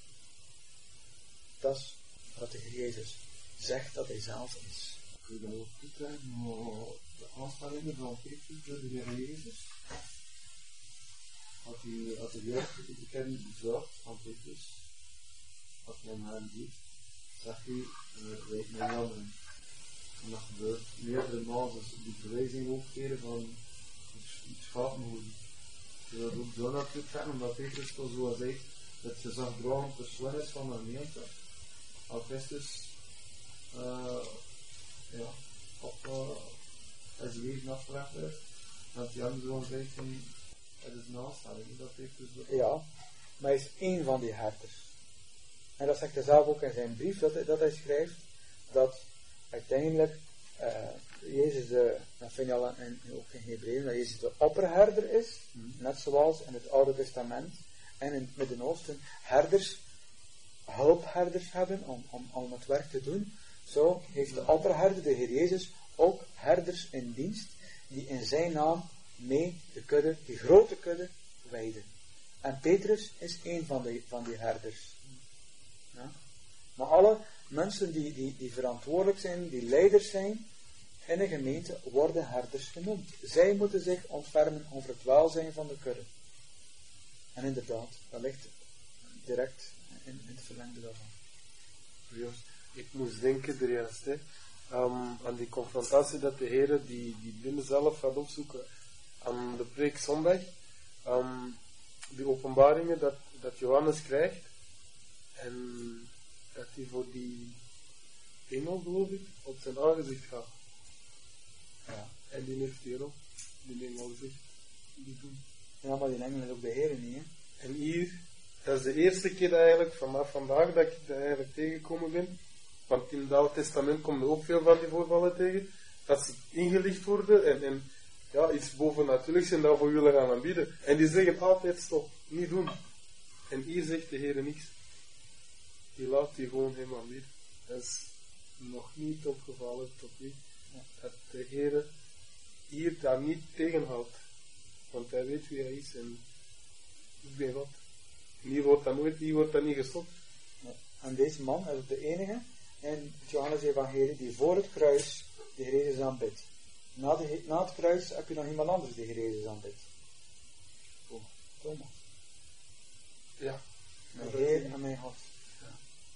Speaker 1: Dat is wat de Heer Jezus zegt dat hij zelf is.
Speaker 4: Kun je dat ook toetreden, maar de aanstellingen van Petrus door de Heer Jezus, had hij, had hij juist de bekende zorg van Petrus, als men hem ziet, zegt hij, uh, weet mijn jammeren. En dat gebeurt meerdere malen, dus die verwijzing ook keren van het schapenhoeden. Je dat ook zo naartoe trekken, omdat Petrus toch zoals zegt, dat ze zachtdragend persoon is van de gemeente. Al Christus, uh, ja, op uh, zijn leven afgelegd is. Dat hij hem zo zegt van, het is nastelling, dat Petrus ook.
Speaker 1: Ja, maar hij is één van die herders. En dat zegt hij zelf ook in zijn brief, dat hij, dat hij schrijft, dat uiteindelijk uh, Jezus, de, dat vind je al in, ook in Hebreeën, dat Jezus de opperherder is, hmm. net zoals in het Oude Testament en in het Midden-Oosten herders, hulpherders hebben om, om, om het werk te doen. Zo heeft de opperherder, de Heer Jezus, ook herders in dienst, die in zijn naam mee de kudde, die grote kudde, weiden. En Petrus is één van die, van die herders. Ja? Maar alle mensen die, die, die verantwoordelijk zijn, die leiders zijn in een gemeente, worden herders genoemd. Zij moeten zich ontfermen over het welzijn van de kudde. En inderdaad, dat ligt direct in, in het verlengde daarvan.
Speaker 5: Joost, ik moest denken er juist, hè, um, aan die confrontatie dat de Heer die, die blinden zelf gaat opzoeken aan de preek zondag. Um, die openbaringen dat, dat Johannes krijgt en dat hij voor die engel, geloof ik, op zijn aangezicht gaat.
Speaker 1: Ja.
Speaker 5: En die heeft hierop, die engel zegt, die doen.
Speaker 1: Ja, maar die engel is ook de Heer niet, hè?
Speaker 5: En hier, dat is de eerste keer eigenlijk vanaf vandaag dat ik dat eigenlijk tegengekomen ben. Want in het Oude Testament komen er ook veel van die voorvallen tegen. Dat ze ingelicht worden en, en ja, iets bovennatuurlijks en daarvoor willen gaan aanbieden. En die zeggen altijd stop, niet doen. En hier zegt de Heer niks. Die laat die gewoon hem aanbieden. Dat is nog niet opgevallen tot nu. Dat de Heer hier daar niet tegenhoudt. Want hij weet wie hij is en ik ben wat. En hier wordt dat nooit, hier wordt dat niet gestopt.
Speaker 1: Ja. En deze man is ook de enige in het Johannes-evangelie die voor het kruis de Heer Jezus aanbidt. Na, de, na het kruis heb je nog iemand anders die de Heer Jezus aanbidt. Thomas. Thomas.
Speaker 5: Ja.
Speaker 1: Mijn Heer en mijn God. Ja.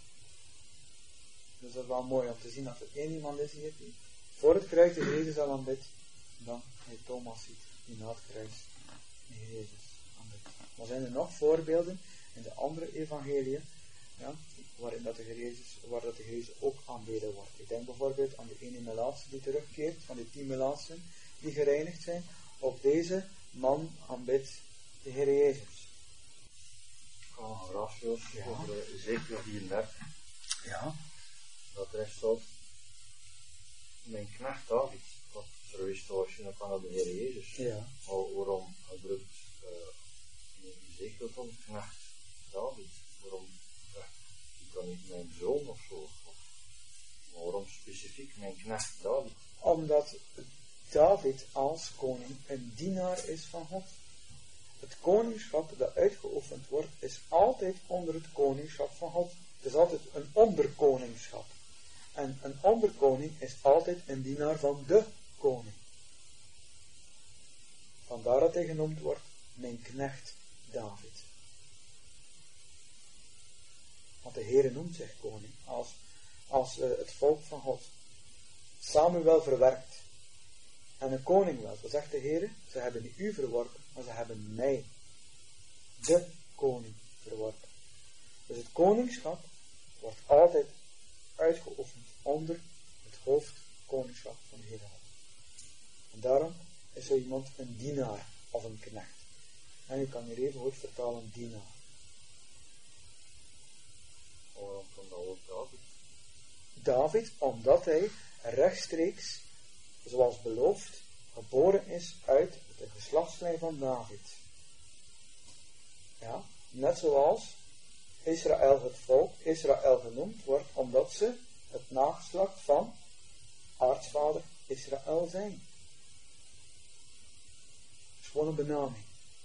Speaker 1: Dus dat is wel mooi om te zien dat er één iemand is hier die voor het kruis de Heer Jezus al aanbidt. Dan hij Thomas ziet die na het kruis de Heer Jezus aanbidt. Maar zijn er nog voorbeelden in de andere evangeliën, ja, waarin dat de Heer Jezus, waar dat de Heer Jezus ook aanbeden wordt. Ik denk bijvoorbeeld aan de ene melaatse die terugkeert, van die tien melaatsen die gereinigd zijn. Op deze man aanbidt de Heer Jezus.
Speaker 2: Oh, Horatio,
Speaker 1: Ja.
Speaker 2: over Ezekiel vierendertig,
Speaker 1: Ja.
Speaker 2: dat er echt staat, mijn knecht David, wat verwijst waarschijnlijk aan de Heer Jezus.
Speaker 1: Ja.
Speaker 2: Maar waarom gebruikt uh, Ezekiel dan knecht David? Waarom zegt hij dan niet mijn zoon of zo? Maar waarom specifiek mijn knecht David?
Speaker 1: Omdat David als koning een dienaar is van God. Het koningschap dat uitgeoefend wordt, is altijd onder het koningschap van God. Het is altijd een onderkoningschap. En een onderkoning is altijd een dienaar van de koning. Vandaar dat hij genoemd wordt, mijn knecht David. Want de Heere noemt zich koning, als, als uh, het volk van God Samuel verwerkt. En een koning wel, zo zegt de Heere, ze hebben niet u verworpen, maar ze hebben mij, de koning, verworpen. Dus het koningschap wordt altijd uitgeoefend onder het hoofdkoningschap van de Heere. En daarom is zo iemand een dienaar of een knecht. En je kan hier even goed vertalen dienaar.
Speaker 2: Waarom van dat woord David?
Speaker 1: David, omdat hij rechtstreeks, zoals beloofd, geboren is uit de geslachtslijn van David. Ja, net zoals Israël, het volk, Israël genoemd wordt, omdat ze het nageslacht van aartsvader Israël zijn. Het is gewoon een benaming.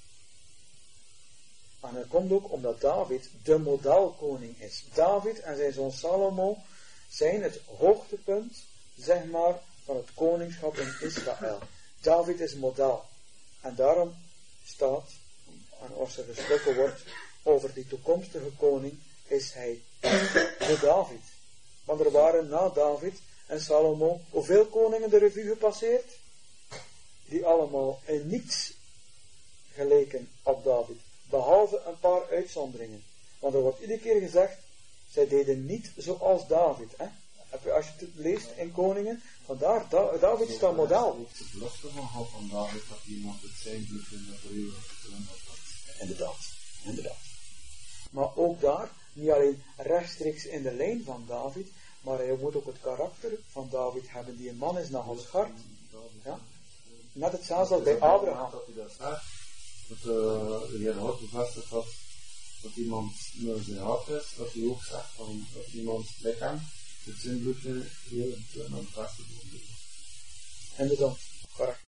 Speaker 1: En dat komt ook omdat David de modelkoning is. David en zijn zoon Salomo zijn het hoogtepunt, zeg maar, van het koningschap in Israël. David is model. En daarom staat, en als er gesproken wordt over die toekomstige koning, is hij de David. Want er waren na David en Salomo hoeveel koningen de revue gepasseerd? Die allemaal in niets geleken op David. Behalve een paar uitzonderingen. Want er wordt iedere keer gezegd, zij deden niet zoals David. Hè? Als je het leest in Koningen, vandaar, da- David is dat model.
Speaker 4: Heeft de belofte van God van David dat iemand het zijn bloed in de verleden getoond had.
Speaker 1: Inderdaad, inderdaad. Maar ook daar, niet alleen rechtstreeks in de lijn van David, maar hij moet ook het karakter van David hebben, die een man is naar Gods hart. Ja? Net hetzelfde als bij Abraham.
Speaker 4: Dat hij dat zegt, dat uh, de Heer God bevestigd had dat iemand naar zijn hart is, dat hij ook zegt van, dat iemand lichaam het zijn bloed heel en het beste bloed.
Speaker 1: Inderdaad, correct.